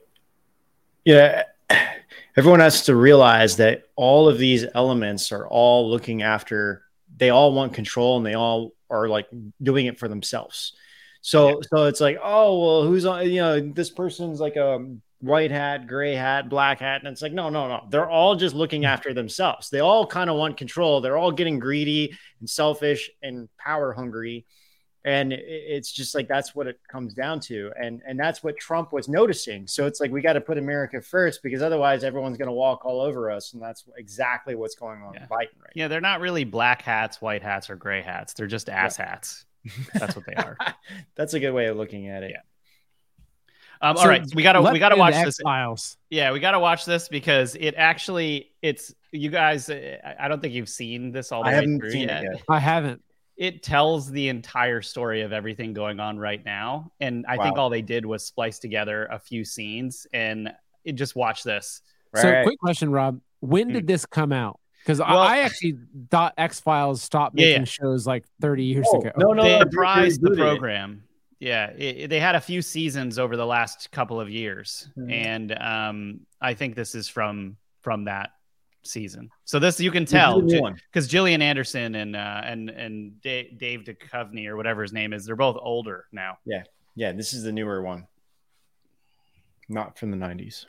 yeah, everyone has to realize that all of these elements are all looking after, they all want control, and they all are like doing it for themselves. So, yeah. so it's like, oh, well, who's on, you know, this person's like a white hat, gray hat, black hat. And it's like, no, no, no. They're all just looking after themselves. They all kind of want control. They're all getting greedy and selfish and power hungry. And it's just like, that's what it comes down to. And, and that's what Trump was noticing. So it's like, we got to put America first, because otherwise everyone's going to walk all over us. And that's exactly what's going on yeah. in Biden right Yeah, they're not really black hats, white hats, or gray hats. They're just ass yeah. hats. That's what they are. That's a good way of looking at it. Yeah. Um, so all right, we gotta we gotta watch this. X-Files. Yeah, we gotta watch this, because it actually it's you guys. I don't think you've seen this all the I way haven't through seen yet. it yet. I haven't. It tells the entire story of everything going on right now, and I Wow. think all they did was splice together a few scenes, and it, just watch this. Right. So, quick question, Rob: when did this come out? Because Well- I, I actually thought X-Files stopped Yeah, making yeah. shows like thirty years Oh, ago. no, no, They no, reprised the rebooted it. program. Yeah, it, it- they had a few seasons over the last couple of years, Mhm. and um, I think this is from from that season. So this you can This is tell a new one. because Gillian Anderson and uh, and and Dave, Dave Duchovny or whatever his name is, they're both older now. Yeah, this is the newer one. Not from the nineties.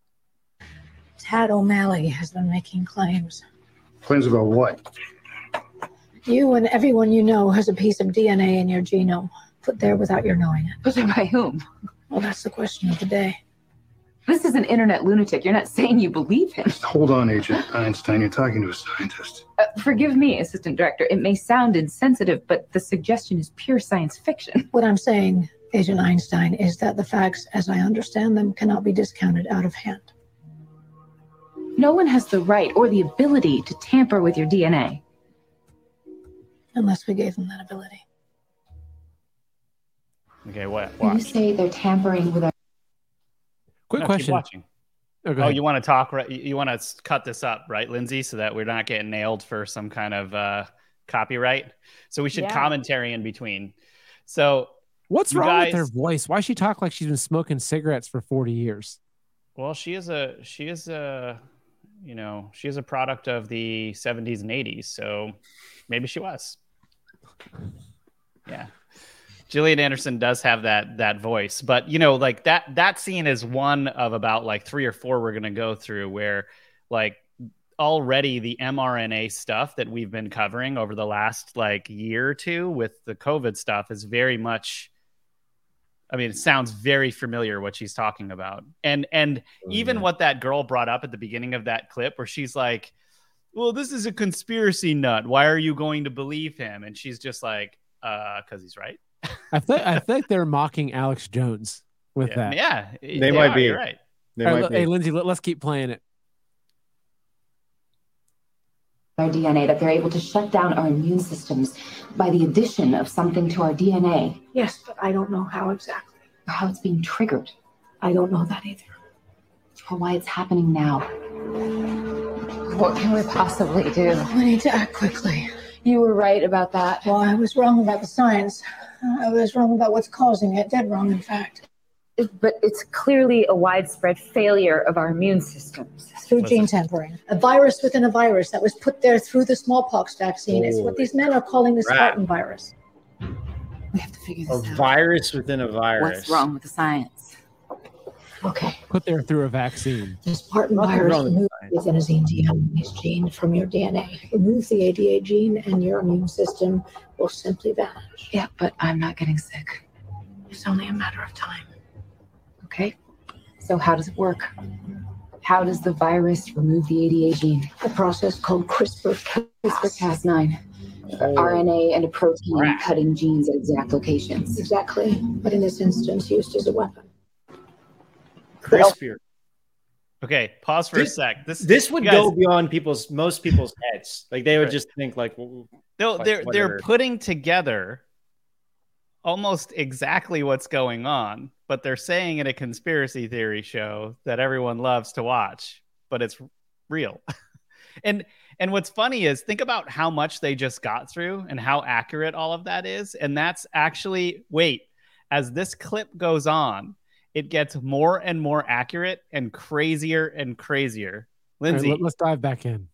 Tad O'Malley has been making claims. Claims about what? You and everyone you know has a piece of D N A in your genome, put there without your knowing it. Put there by whom? Well, that's the question of the day. This is an internet lunatic. You're not saying you believe him. Hold on, Agent Einstein. You're talking to a scientist. Uh, forgive me, Assistant Director. It may sound insensitive, but the suggestion is pure science fiction. What I'm saying, Agent Einstein, is that the facts, as I understand them, cannot be discounted out of hand. No one has the right or the ability to tamper with your D N A. Unless we gave them that ability. Okay, what? When you Watch. say they're tampering with our... Quick No, keep question. watching. Oh, go Oh, ahead. you want to talk, right? You want to cut this up, right, Lindsay, so that we're not getting nailed for some kind of uh, copyright. So we should Yeah. commentary in between. So What's you wrong guys- with her voice? Why does she talk like she's been smoking cigarettes for forty years? Well, she is a she is a you know she is a product of the seventies and eighties, so maybe she was. Yeah, Gillian Anderson does have that that voice, but you know, like that that scene is one of about like three or four we're gonna go through where like already the mRNA stuff that we've been covering over the last like year or two with the COVID stuff is very much. I mean, it sounds very familiar what she's talking about. And and Oh, even yeah. what that girl brought up at the beginning of that clip where she's like, well, this is a conspiracy nut. Why are you going to believe him? And she's just like, uh, because he's right. I think I think they're mocking Alex Jones with Yeah, that. yeah, They might are, be. You're right. They All right, might hey, be. Lindsay, let, let's keep playing it. our D N A, that they're able to shut down our immune systems by the addition of something to our D N A, Yes, but I don't know how exactly. or how it's being triggered, I don't know that either. or why it's happening now. What can we possibly do? We need to act quickly. You were right about that. Well, I was wrong about the science. I was wrong about what's causing it. Dead wrong, in fact. But it's clearly a widespread failure of our immune systems. Through gene tampering. A virus within a virus that was put there through the smallpox vaccine. It's what these men are calling the Right. Spartan virus. We have to figure A this out. virus within a virus. What's wrong with the science? Okay. Put there through a vaccine. The Spartan Nothing virus wrong with removes science. the adenosine deaminase gene from your D N A. Remove the A D A gene and your immune system will simply vanish. Yeah, but I'm not getting sick. It's only a matter of time. Okay. So how does it work? How does the virus remove the A D A gene? A process called CRISPR. CRISPR Cas nine. Oh. R N A and a protein Right. cutting genes at exact locations. Exactly. But in this instance, used as a weapon. CRISPR. Okay, pause for a This- sec. This This would you guys- go beyond people's most people's heads. Like they would Right. just think like, well, They're, like, they're, they're whatever. putting together almost exactly what's going on, but they're saying in a conspiracy theory show that everyone loves to watch, but it's real. and and what's funny is think about how much they just got through and how accurate all of that is. And that's actually, wait, as this clip goes on, it gets more and more accurate and crazier and crazier. All right, Lindsay, let, let's dive back in.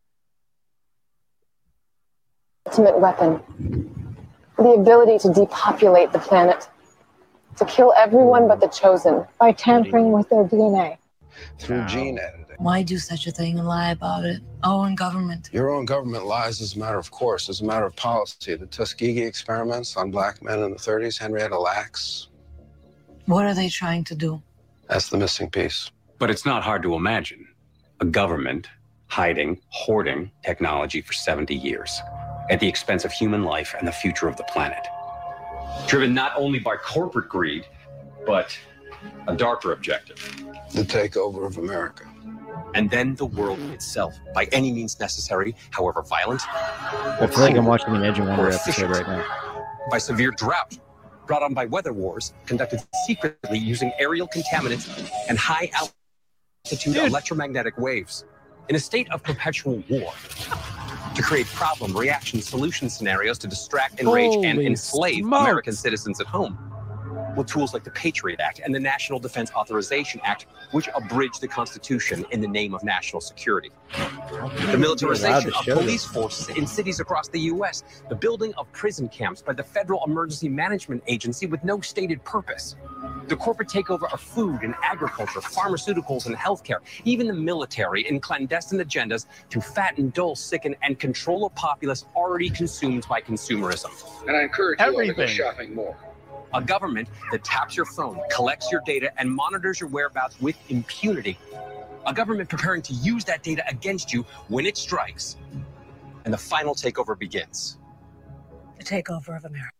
Ultimate weapon. The ability to depopulate the planet. To kill everyone but the chosen. By tampering with their D N A. Through Wow. gene editing. Why do such a thing and lie about it? Our own government. Your own government lies as a matter of course, as a matter of policy. The Tuskegee experiments on black men in the thirties, Henrietta Lacks, What are they trying to do? that's the missing piece. But it's not hard to imagine a government hiding, hoarding technology for seventy years at the expense of human life and the future of the planet. Driven not only by corporate greed, but a darker objective. The takeover of America. And then the world itself, by any means necessary, however violent. I feel like I'm watching an Edge of Wonder episode right now. By severe drought, brought on by weather wars, conducted secretly using aerial contaminants and high altitude Dude. electromagnetic waves. In a state of perpetual war. To create problem, reaction, solution scenarios to distract, enrage, and Holy enslave smokes. American citizens at home. With tools like the Patriot Act and the National Defense Authorization Act, which abridge the Constitution in the name of national security. The militarization of police forces in cities across the U S, the building of prison camps by the Federal Emergency Management Agency with no stated purpose, the corporate takeover of food and agriculture, pharmaceuticals and healthcare, even the military in clandestine agendas to fatten, dull, sicken, and control a populace already consumed by consumerism. And I encourage you all to go Everything. shopping more. A government that taps your phone, collects your data, and monitors your whereabouts with impunity. A government preparing to use that data against you when it strikes. And the final takeover begins. The takeover of America.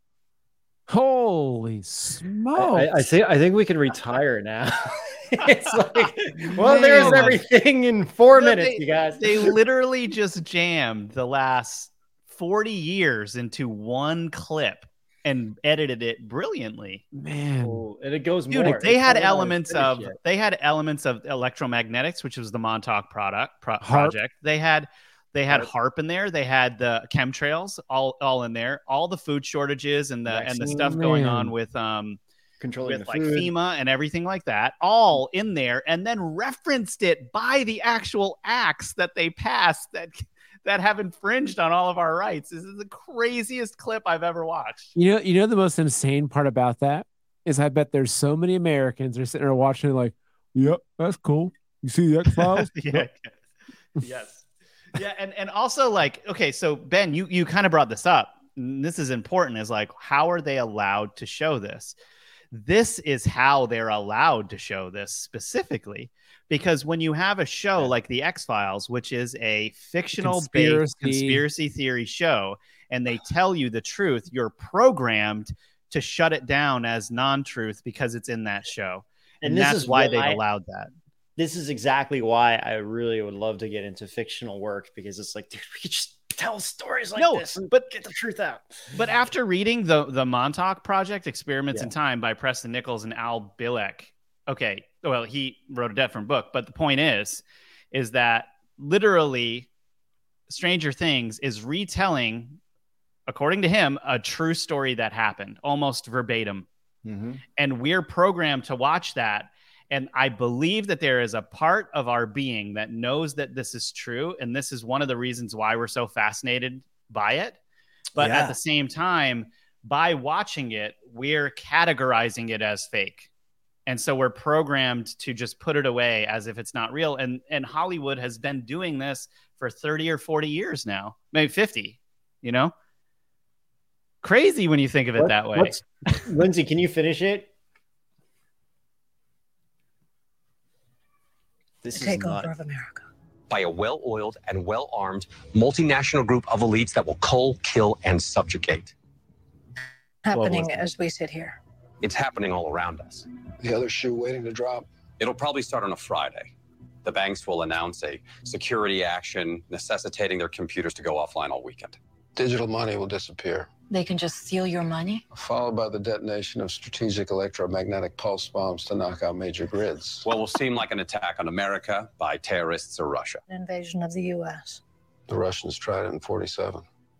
Holy smokes. I, I think I think we can retire now. It's like, well, there's everything in four No, minutes, they, you guys. They literally just jammed the last forty years into one clip and edited it brilliantly. Man, oh, and it goes Dude, more. they It's had not elements finished of yet. they had elements of electromagnetics, which was the Montauk product pro- Harp. project. They had they had HARP in there. They had the chemtrails all all in there. All the food shortages and the and the Vaccine, stuff going on man. with um controlling with the like food. FEMA and everything like that, all in there, and then referenced it by the actual acts that they passed that that have infringed on all of our rights. This is the craziest clip I've ever watched. You know, you know the most insane part about that is I bet there's so many Americans are sitting there watching it like, yep, that's cool. You see the X Files? Yeah. Yes. Yeah, and and also like, okay, so Ben, you you kind of brought this up. And this is important. Is like, how are they allowed to show this? This is how they're allowed to show this specifically, because when you have a show like the X-Files, which is a fictional based Conspiracy. conspiracy theory show, and they tell you the truth, you're programmed to shut it down as non-truth because it's in that show. And, And this that's is why why- they've allowed that. This is exactly why I really would love to get into fictional work, because it's like, dude, we could just tell stories like No, this and but- get the truth out. But after reading the the Montauk Project, Experiments Yeah. in Time by Preston Nichols and Al Bielek, okay, well, he wrote a different book, but the point is, is that literally Stranger Things is retelling, according to him, a true story that happened, almost verbatim. Mm-hmm. And we're programmed to watch that. And I believe that there is a part of our being that knows that this is true. And this is one of the reasons why we're so fascinated by it. But Yeah. at the same time, by watching it, we're categorizing it as fake. And so we're programmed to just put it away as if it's not real. And and Hollywood has been doing this for thirty or forty years now, maybe fifty, you know? Crazy when you think of it What- that way. what's- Lindsay, can you finish it? This The is takeover not. of America. By a well-oiled and well-armed multinational group of elites that will cull, kill, and subjugate. Happening Globalism. as we sit here. It's happening all around us. The other shoe waiting to drop. It'll probably start on a Friday. The banks will announce a security action necessitating their computers to go offline all weekend. Digital money will disappear, They can just steal your money. followed by the detonation of strategic electromagnetic pulse bombs to knock out major grids. What will seem like an attack on America by terrorists or Russia. An invasion of the U S. The Russians tried it in forty-seven.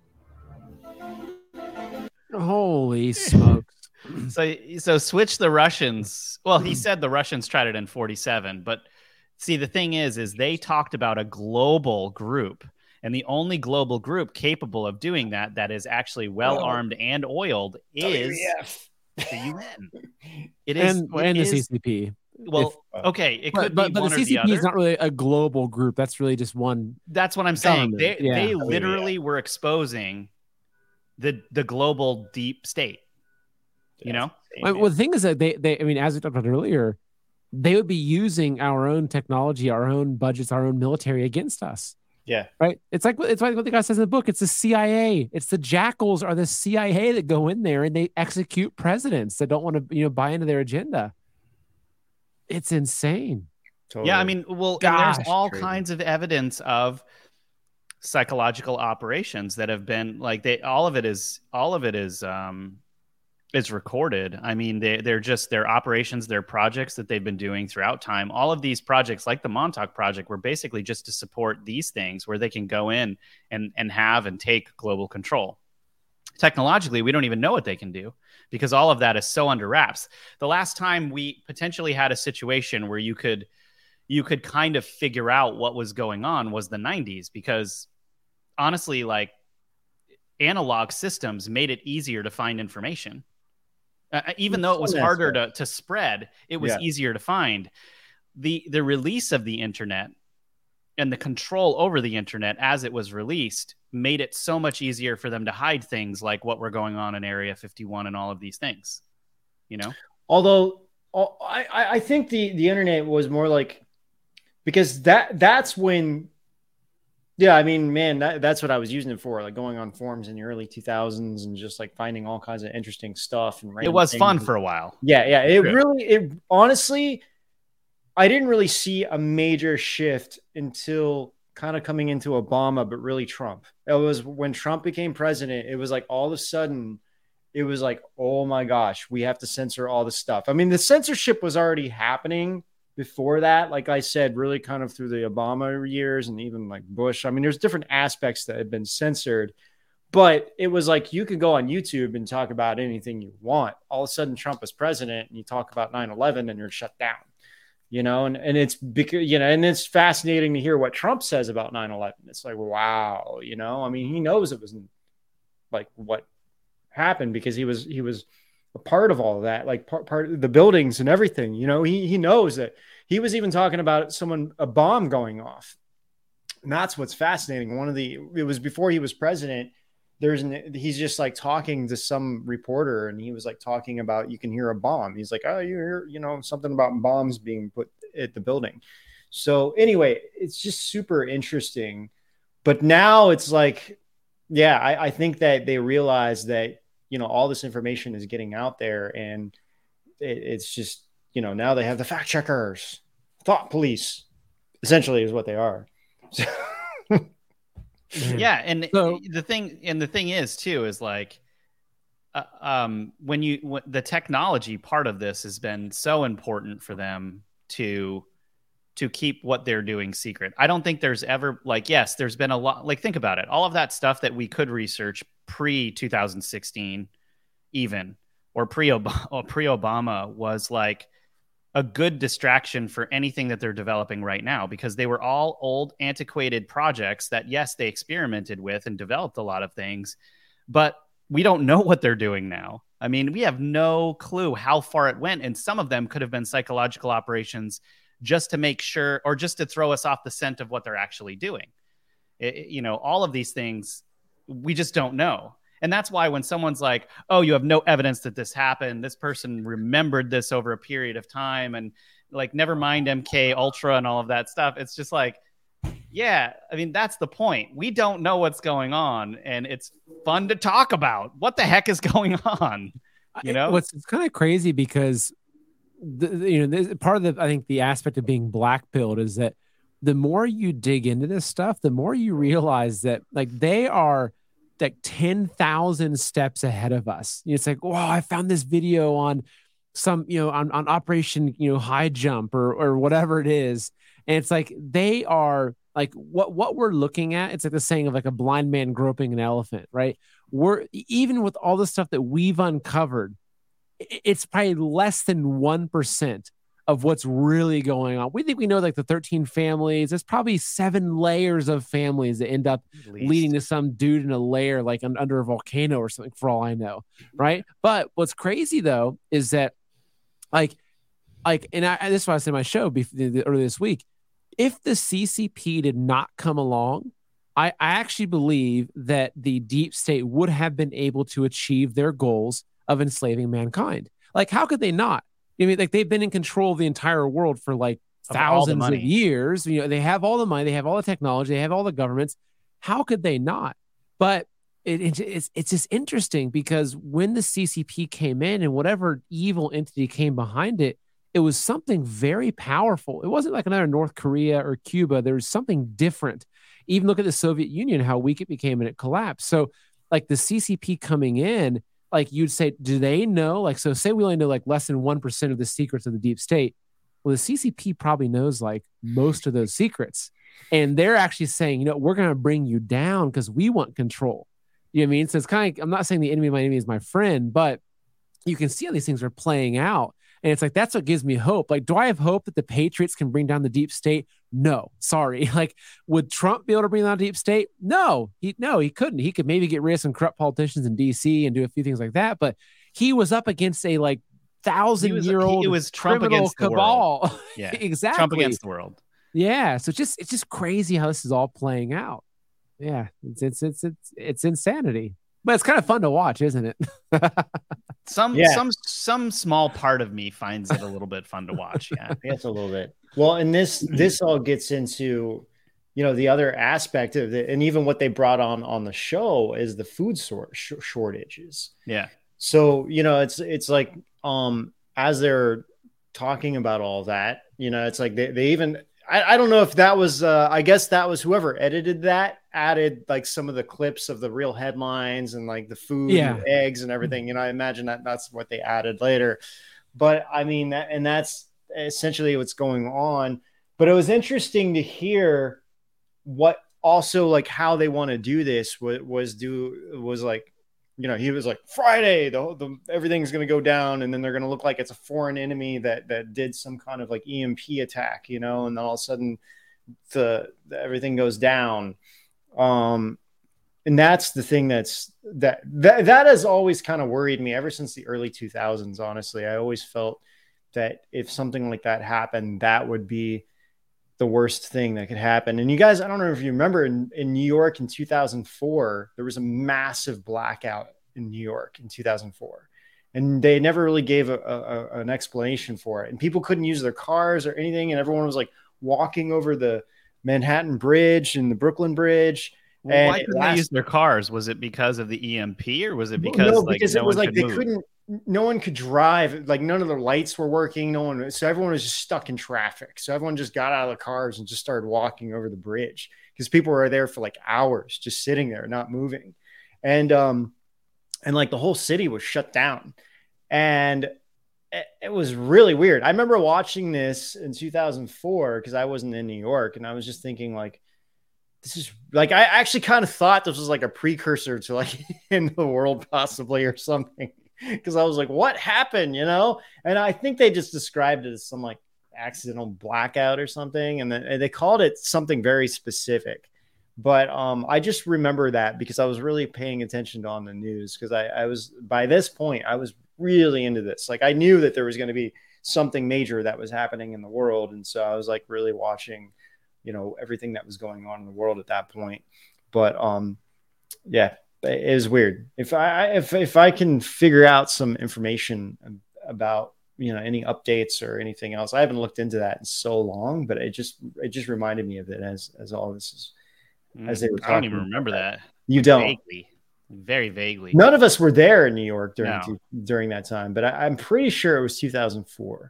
Holy smokes. So, so switch the Russians. Well, he said the Russians tried it in forty-seven, but see, the thing is, is they talked about a global group, and the only global group capable of doing that, that is actually well armed and oiled, is the U N. It is, and, it and the is- C C P. Well, If- okay, it but, could but, be but one the or the C C P other. is not really a global group. That's really just one. That's what I'm saying. element. They Yeah. they Oh, yeah. literally were exposing the the global deep state. You know, Well, well, the thing is that they, they, I mean, as we talked about earlier, they would be using our own technology, our own budgets, our own military against us. Yeah. Right. It's like it's like what the guy says in the book. It's the C I A. It's the jackals are the C I A that go in there and they execute presidents that don't want to, you know, buy into their agenda. It's insane. Yeah, I mean, well, and Gosh, there's all crazy. kinds of evidence of psychological operations that have been like they all of it is all of it is um is recorded. I mean, they they're just their operations, their projects that they've been doing throughout time. All of these projects, like the Montauk Project, were basically just to support these things where they can go in and and have and take global control. Technologically, we don't even know what they can do because all of that is so under wraps. The last time we potentially had a situation where you could you could kind of figure out what was going on was the nineties, because honestly, like analog systems made it easier to find information. Uh, even though it was Some harder aspect. to, to spread, it was Yeah. easier to find. The the release of the internet and the control over the internet as it was released made it so much easier for them to hide things like what were going on in Area fifty-one and all of these things. you know? Although I, I think the, the internet was more like, because that that's when, yeah, I mean, man, that, that's what I was using it for, like going on forums in the early two thousands and just like finding all kinds of interesting stuff. And it was fun for a while. Yeah, yeah. It really, it honestly, I didn't really see a major shift until kind of coming into Obama, but really Trump. It was when Trump became president, it was like all of a sudden, it was like, oh my gosh, we have to censor all this stuff. I mean, the censorship was already happening before that. Like I said, really kind of through the Obama years and even like Bush. I mean, there's different aspects that had been censored, but it was like you could go on YouTube and talk about anything you want. All of a sudden, Trump is president and you talk about nine eleven and you're shut down, you know, and, and it's because, you know, and it's fascinating to hear what Trump says about nine eleven. It's like, wow, you know, I mean, he knows it wasn't like what happened because he was he was a part of all of that, like part, part of the buildings and everything, you know. He he knows that. He was even talking about someone a bomb going off, and that's what's fascinating. One of the it was before he was president. There's an, he's just like talking to some reporter, and he was like talking about you can hear a bomb. He's like, oh, you hear, you know, something about bombs being put at the building. So anyway, it's just super interesting. But now it's like, yeah, I, I think that they realize that, you know, all this information is getting out there, and it, it's just, you know, now they have the fact checkers, thought police, essentially is what they are. Yeah. And so, the thing, and the thing is too, is like, uh, um, when you, when the technology part of this has been so important for them to, to keep what they're doing secret. I don't think there's ever like, yes, there's been a lot, like, think about it. All of that stuff that we could research pre two thousand sixteen, even, or pre or pre Obama was like a good distraction for anything that they're developing right now, because they were all old, antiquated projects that, yes, they experimented with and developed a lot of things, but we don't know what they're doing now. I mean, we have no clue how far it went. And some of them could have been psychological operations just to make sure, or just to throw us off the scent of what they're actually doing. It, you know, all of these things, we just don't know. And that's why when someone's like, oh, you have no evidence that this happened, this person remembered this over a period of time, and like, never mind M K Ultra and all of that stuff. It's just like, yeah, I mean, that's the point. We don't know what's going on, and it's fun to talk about. What the heck is going on? You know, what's it's kind of crazy because the, you know, this, part of the, I think the aspect of being black-pilled is that the more you dig into this stuff, the more you realize that like they are like ten thousand steps ahead of us. It's like, wow, I found this video on some, you know, on, on Operation, you know, High Jump or, or whatever it is. And it's like, they are like what, what we're looking at. It's like the saying of like a blind man groping an elephant, right? We're even with all the stuff that we've uncovered, it's probably less than one percent of what's really going on. We think we know like the thirteen families. There's probably seven layers of families that end up leading to some dude in a lair like under a volcano or something, for all I know, right? But what's crazy though is that like, like, and I, this is what I said in my show before, earlier this week. If the C C P did not come along, I, I actually believe that the deep state would have been able to achieve their goals of enslaving mankind. Like, how could they not? I mean, like, they've been in control of the entire world for like thousands of years. You know, they have all the money, they have all the technology, they have all the governments. How could they not? But it, it, it's it's just interesting because when the C C P came in and whatever evil entity came behind it, it was something very powerful. It wasn't like another North Korea or Cuba. There was something different. Even look at the Soviet Union, how weak it became and it collapsed. So like the C C P coming in, like you'd say, do they know? Like, so say we only know like less than one percent of the secrets of the deep state. Well, the C C P probably knows like most of those secrets. And they're actually saying, you know, we're going to bring you down because we want control. You know what I mean? So it's kind of, I'm not saying the enemy of my enemy is my friend, but you can see how these things are playing out. And it's like, that's what gives me hope. Like, do I have hope that the Patriots can bring down the deep state? No, sorry. Like, would Trump be able to bring down the deep state? No, he, no, he couldn't. He could maybe get rid of some corrupt politicians in D C and do a few things like that. But he was up against a like thousand year old it was Trump against the cabal. World. Yeah, exactly. Trump against the world. Yeah. So it's just, it's just crazy how this is all playing out. Yeah. It's, it's, it's, it's, it's insanity, but it's kind of fun to watch, isn't it? Some Yeah. some some small part of me finds it a little bit fun to watch. Yeah, Yes, a little bit. Well, and this this all gets into, you know, the other aspect of it, and even what they brought on on the show is the food sort sh- shortages. yeah. So, you know, it's it's like um as they're talking about all that, you know, it's like they, they even I, I don't know if that was uh I guess that was whoever edited that added like some of the clips of the real headlines and like the food Yeah. and eggs and everything. You know, I imagine that that's what they added later. But I mean that, and that's essentially what's going on. But it was interesting to hear what also like how they want to do this was, was do was like, you know, he was like Friday, the, the everything's going to go down, and then they're going to look like it's a foreign enemy that that did some kind of like E M P attack, you know, and then all of a sudden the, the everything goes down. Um, and that's the thing that's that that that has always kind of worried me ever since the early two thousands. Honestly, I always felt that if something like that happened, that would be the worst thing that could happen. And you guys, I don't know if you remember in, in New York in two thousand four, there was a massive blackout in New York in two thousand four. And they never really gave a, a, an explanation for it. And people couldn't use their cars or anything. And everyone was like walking over the Manhattan Bridge and the Brooklyn Bridge. Well, and why it couldn't last- they use their cars? Was it because of the E M P, or was it because no, like because no it was one like could they move? couldn't, no one could drive. Like none of the lights were working. No one, so everyone was just stuck in traffic. So everyone just got out of the cars and just started walking over the bridge because people were there for like hours, just sitting there, not moving. And, um, and like the whole city was shut down. And it, it was really weird. I remember watching this in two thousand four because I wasn't in New York, and I was just thinking like, this is like, I actually kind of thought this was like a precursor to like End of the World possibly or something. Because I was like, what happened, you know? And I think they just described it as some like accidental blackout or something. And then and they called it something very specific. But um, I just remember that because I was really paying attention to on the news because I, I was, by this point, I was really into this. Like I knew that there was going to be something major that was happening in the world. And so I was like really watching, you know, everything that was going on in the world at that point. But um, yeah. It is weird. If I if if I can figure out some information about, you know, any updates or anything else, I haven't looked into that in so long, but it just it just reminded me of it as as all this is as they were talking. I don't even remember that. You don't. Vaguely, very vaguely. None of us were there in New York during No. two, during that time, but I, I'm pretty sure it was two thousand four.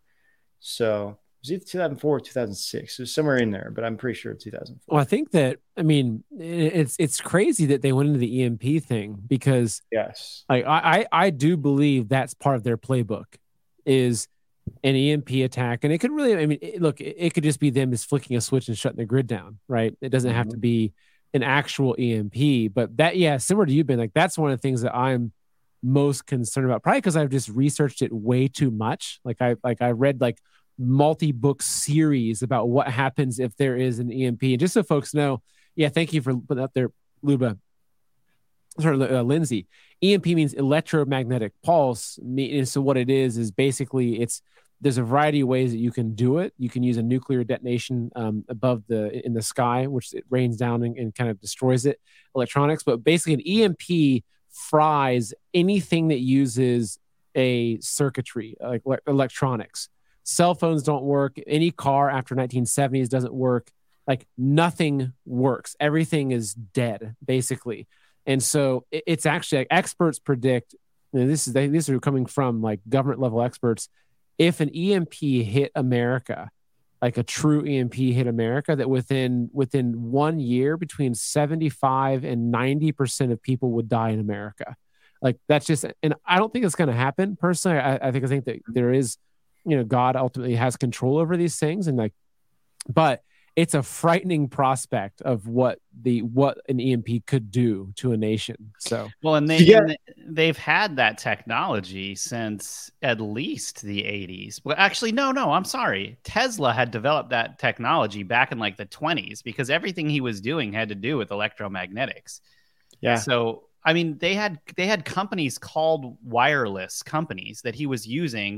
So it was either two thousand four or two thousand six. It was somewhere in there, but I'm pretty sure two thousand four. Well, I think that I mean it's it's crazy that they went into the E M P thing because yes, like I I, I do believe that's part of their playbook is an E M P attack, and it could really I mean it, look it, it could just be them just flicking a switch and shutting the grid down, right? It doesn't have to be an actual E M P, but that yeah, similar to you, Ben, like that's one of the things that I'm most concerned about, probably because I've just researched it way too much. Like I like I read like multi-book series about what happens if there is an E M P. And just so folks know, yeah, thank you for putting up there, Luba. Sorry, uh, Lindsay. E M P means electromagnetic pulse. And so what it is is basically it's there's a variety of ways that you can do it. You can use a nuclear detonation um, above the in the sky, which it rains down and, and kind of destroys it, electronics. But basically, an E M P fries anything that uses a circuitry like le- electronics. Cell phones don't work. Any car after nineteen seventies doesn't work. Like nothing works. Everything is dead, basically. And so it, it's actually like experts predict. You know, this is they, these are coming from like government level experts. If an E M P hit America, like a true E M P hit America, that within within one year, between seventy-five and ninety percent of people would die in America. Like that's just, and I don't think it's going to happen personally. I, I think I think that there is. You know, God ultimately has control over these things, and like, but it's a frightening prospect of what the what an E M P could do to a nation. So, well, and they Yeah. and they- they've had that technology since at least the eighties. Well, actually, no, no, I'm sorry. Tesla had developed that technology back in like the twenties because everything he was doing had to do with electromagnetics. Yeah. So, I mean, they had they had companies called wireless companies that he was using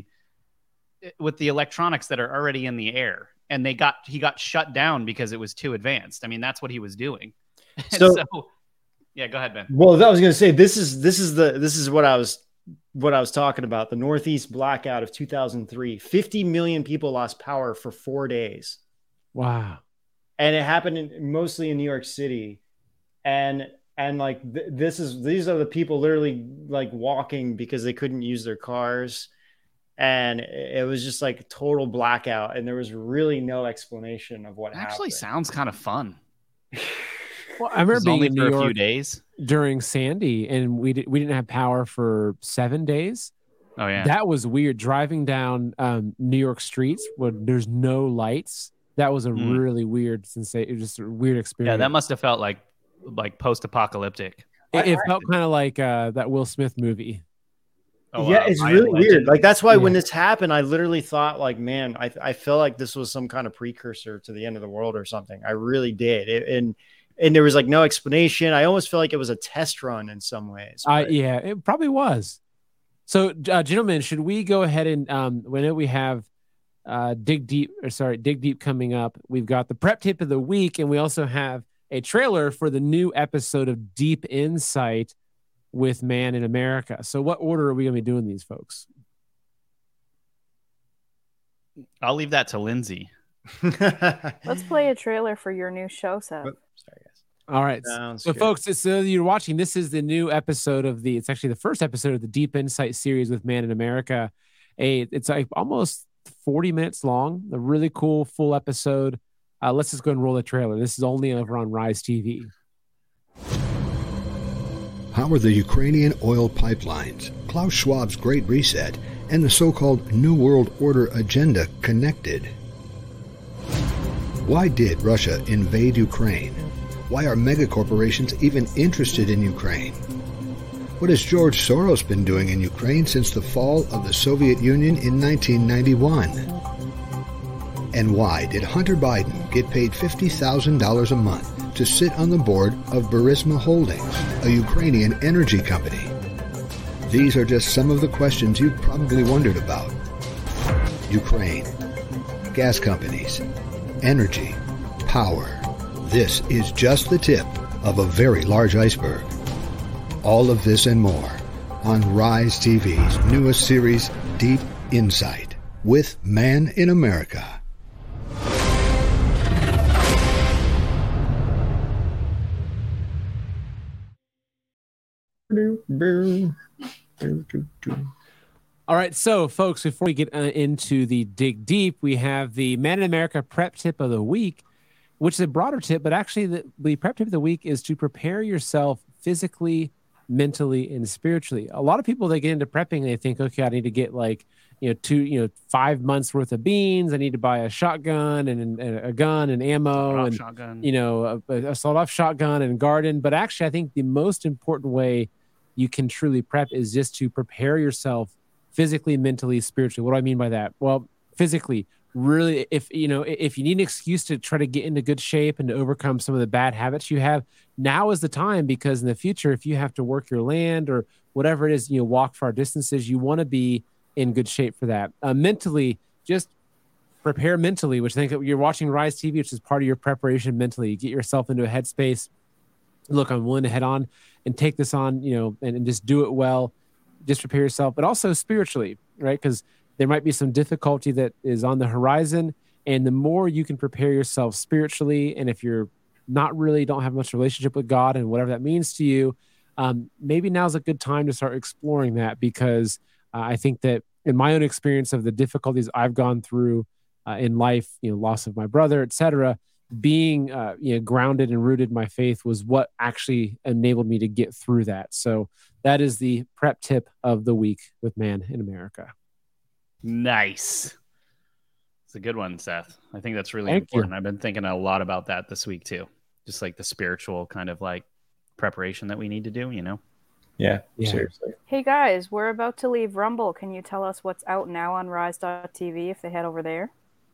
with the electronics that are already in the air, and they got he got shut down because it was too advanced. I mean, that's what he was doing. So- so yeah, go ahead, Ben. Well, I was going to say this is this is the this is what I was what I was talking about. The Northeast blackout of two thousand three. fifty million people lost power for four days. Wow. And it happened in, mostly in New York City. And and like th- this is these are the people literally like walking because they couldn't use their cars. And it was just like total blackout, and there was really no explanation of what it actually happened. Sounds kind of fun. Well, I remember being only in for New a York few days during Sandy, and we did, we didn't have power for seven days. Oh yeah, that was weird. Driving down um, New York streets where there's no lights. That was a Mm. really weird sensation. It was just a weird experience. Yeah, that must have felt like like post-apocalyptic. It, it felt kind of like uh, that Will Smith movie. Oh, yeah, uh, it's I Am really Legend. weird. Like that's why Yeah. when this happened, I literally thought, like, man, I I feel like this was some kind of precursor to the end of the world or something. I really did, it, and and there was like no explanation. I almost feel like it was a test run in some ways. Uh, but- yeah, it probably was. So, uh, gentlemen, should we go ahead and um, we know we have uh, dig deep, or sorry, dig deep coming up. We've got the prep tip of the week, and we also have a trailer for the new episode of Deep Insight with Man in America. So, what order are we going to be doing these, folks? I'll leave that to Lindsay. Let's play a trailer for your new show, Seth. All right. Sounds So, good. folks, it's, so you're watching. This is the new episode of the. It's actually the first episode of the Deep Insight series with Man in America. A it's like almost forty minutes long. A really cool full episode. Uh, let's just go and roll the trailer. This is only over on Rise T V. How are the Ukrainian oil pipelines, Klaus Schwab's Great Reset, and the so-called New World Order agenda connected? Why did Russia invade Ukraine? Why are megacorporations even interested in Ukraine? What has George Soros been doing in Ukraine since the fall of the Soviet Union in nineteen ninety-one? And why did Hunter Biden get paid fifty thousand dollars a month to sit on the board of Burisma Holdings, a Ukrainian energy company? These are just some of the questions you've probably wondered about. Ukraine, gas companies, energy, power. This is just the tip of a very large iceberg. All of this and more on Rise T V's newest series, Deep Insight, with Man in America. All right, so folks, before we get uh, into the dig deep, we have the Man in America prep tip of the week, which is a broader tip, but actually the, the prep tip of the week is to prepare yourself physically, mentally, and spiritually. A lot of people, they get into prepping, they think, okay, I need to get like, you know, two, you know, five months worth of beans. I need to buy a shotgun and, and a gun and ammo and, shotgun. you know, a, a sawed-off shotgun and garden. But actually, I think the most important way you can truly prep is just to prepare yourself physically, mentally, spiritually. What do I mean by that? Well, physically, really, if you know, if you need an excuse to try to get into good shape and to overcome some of the bad habits you have, now is the time, because in the future, if you have to work your land or whatever it is, you know, walk far distances, you want to be in good shape for that. Uh, mentally, just prepare mentally, which I think you're watching Rise T V, which is part of your preparation mentally. Get yourself into a headspace. Look, I'm willing to head on and take this on, you know, and, and just do it well. Just prepare yourself, but also spiritually, right? Because there might be some difficulty that is on the horizon. And the more you can prepare yourself spiritually, and if you're not really don't have much relationship with God and whatever that means to you, um, maybe now's a good time to start exploring that, because uh, I think that in my own experience of the difficulties I've gone through uh, in life, you know, loss of my brother, et cetera, being uh, you know, grounded and rooted in my faith was what actually enabled me to get through that. So that is the prep tip of the week with Man in America. Nice. It's a good one, Seth. I think that's really Thank important. you. I've been thinking a lot about that this week too. Just like the spiritual kind of like preparation that we need to do, you know? Yeah, Yeah. seriously. Hey guys, we're about to leave Rumble. Can you tell us what's out now on Rise dot T V if they head over there?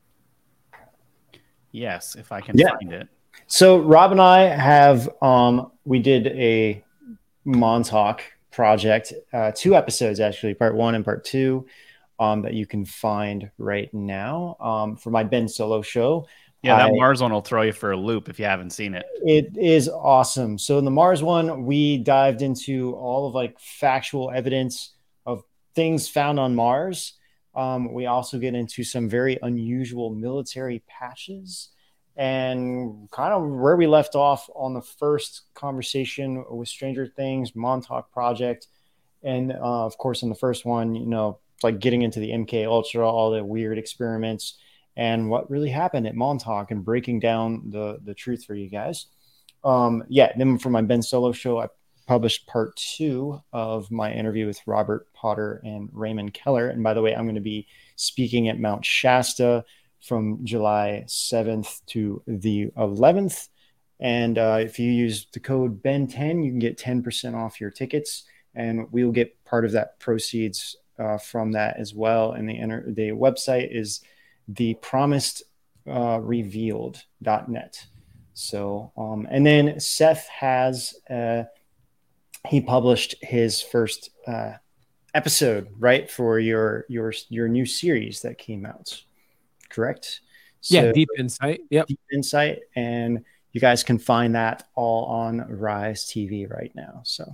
Yes, if I can Yeah. find it. So Rob and I have um we did a Montauk project, uh, two episodes actually, part one and part two, um, that you can find right now um, for my Ben Solo show. Yeah, that I- Mars one will throw you for a loop if you haven't seen it. It is awesome. So in the Mars one, we dived into all of like factual evidence of things found on Mars. Um, we also get into some very unusual military patches and kind of where we left off on the first conversation with Stranger Things, Montauk Project. And uh, of course, in the first one, you know, like getting into the M K Ultra, all the weird experiments and what really happened at Montauk and breaking down the, the truth for you guys. Um, yeah, then for my Ben Solo show, I published part two of my interview with Robert Potter and Raymond Keller. And by the way, I'm going to be speaking at Mount Shasta from July seventh to the eleventh. And uh, if you use the code B E N ten, you can get ten percent off your tickets, and we'll get part of that proceeds uh, from that as well. And the, inter- the website is the promised uh, revealed dot net. So, um, and then Seth has, uh, he published his first uh, episode, right, for your your your new series that came out, correct? So, yeah, Deep Insight. Yep, Deep Insight, and you guys can find that all on Rise T V right now. So,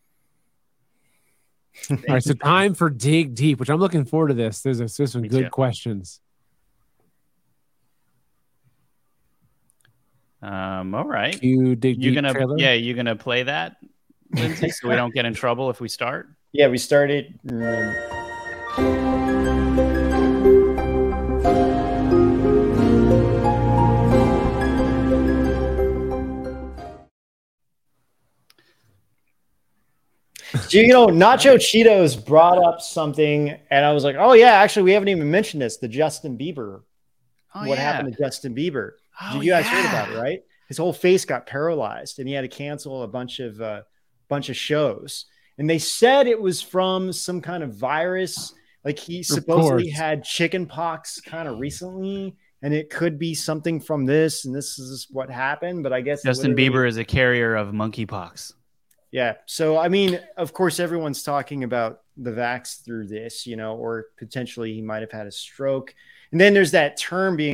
all right, so time for Dig Deep, which I'm looking forward to. This there's, a, there's some Me good too. questions. Um, all right. You dig You're deep gonna, trailer? yeah, you're gonna play that, Lindsay, so we don't get in trouble if we start. yeah, we started. Um, So, you know, Nacho Cheetos brought up something, and I was like, "Oh yeah, actually, we haven't even mentioned this. The Justin Bieber. Oh, what yeah. happened to Justin Bieber? Oh, you guys yeah. heard about it, right? His whole face got paralyzed, and he had to cancel a bunch of uh, bunch of shows. And they said it was from some kind of virus. Like he supposedly course. had chicken pox kind of recently, and it could be something from this. And this is what happened. But I guess Justin literally- Bieber is a carrier of monkeypox. Yeah. So, I mean, of course, everyone's talking about the vax through this, you know, or potentially he might have had a stroke. And then there's that term being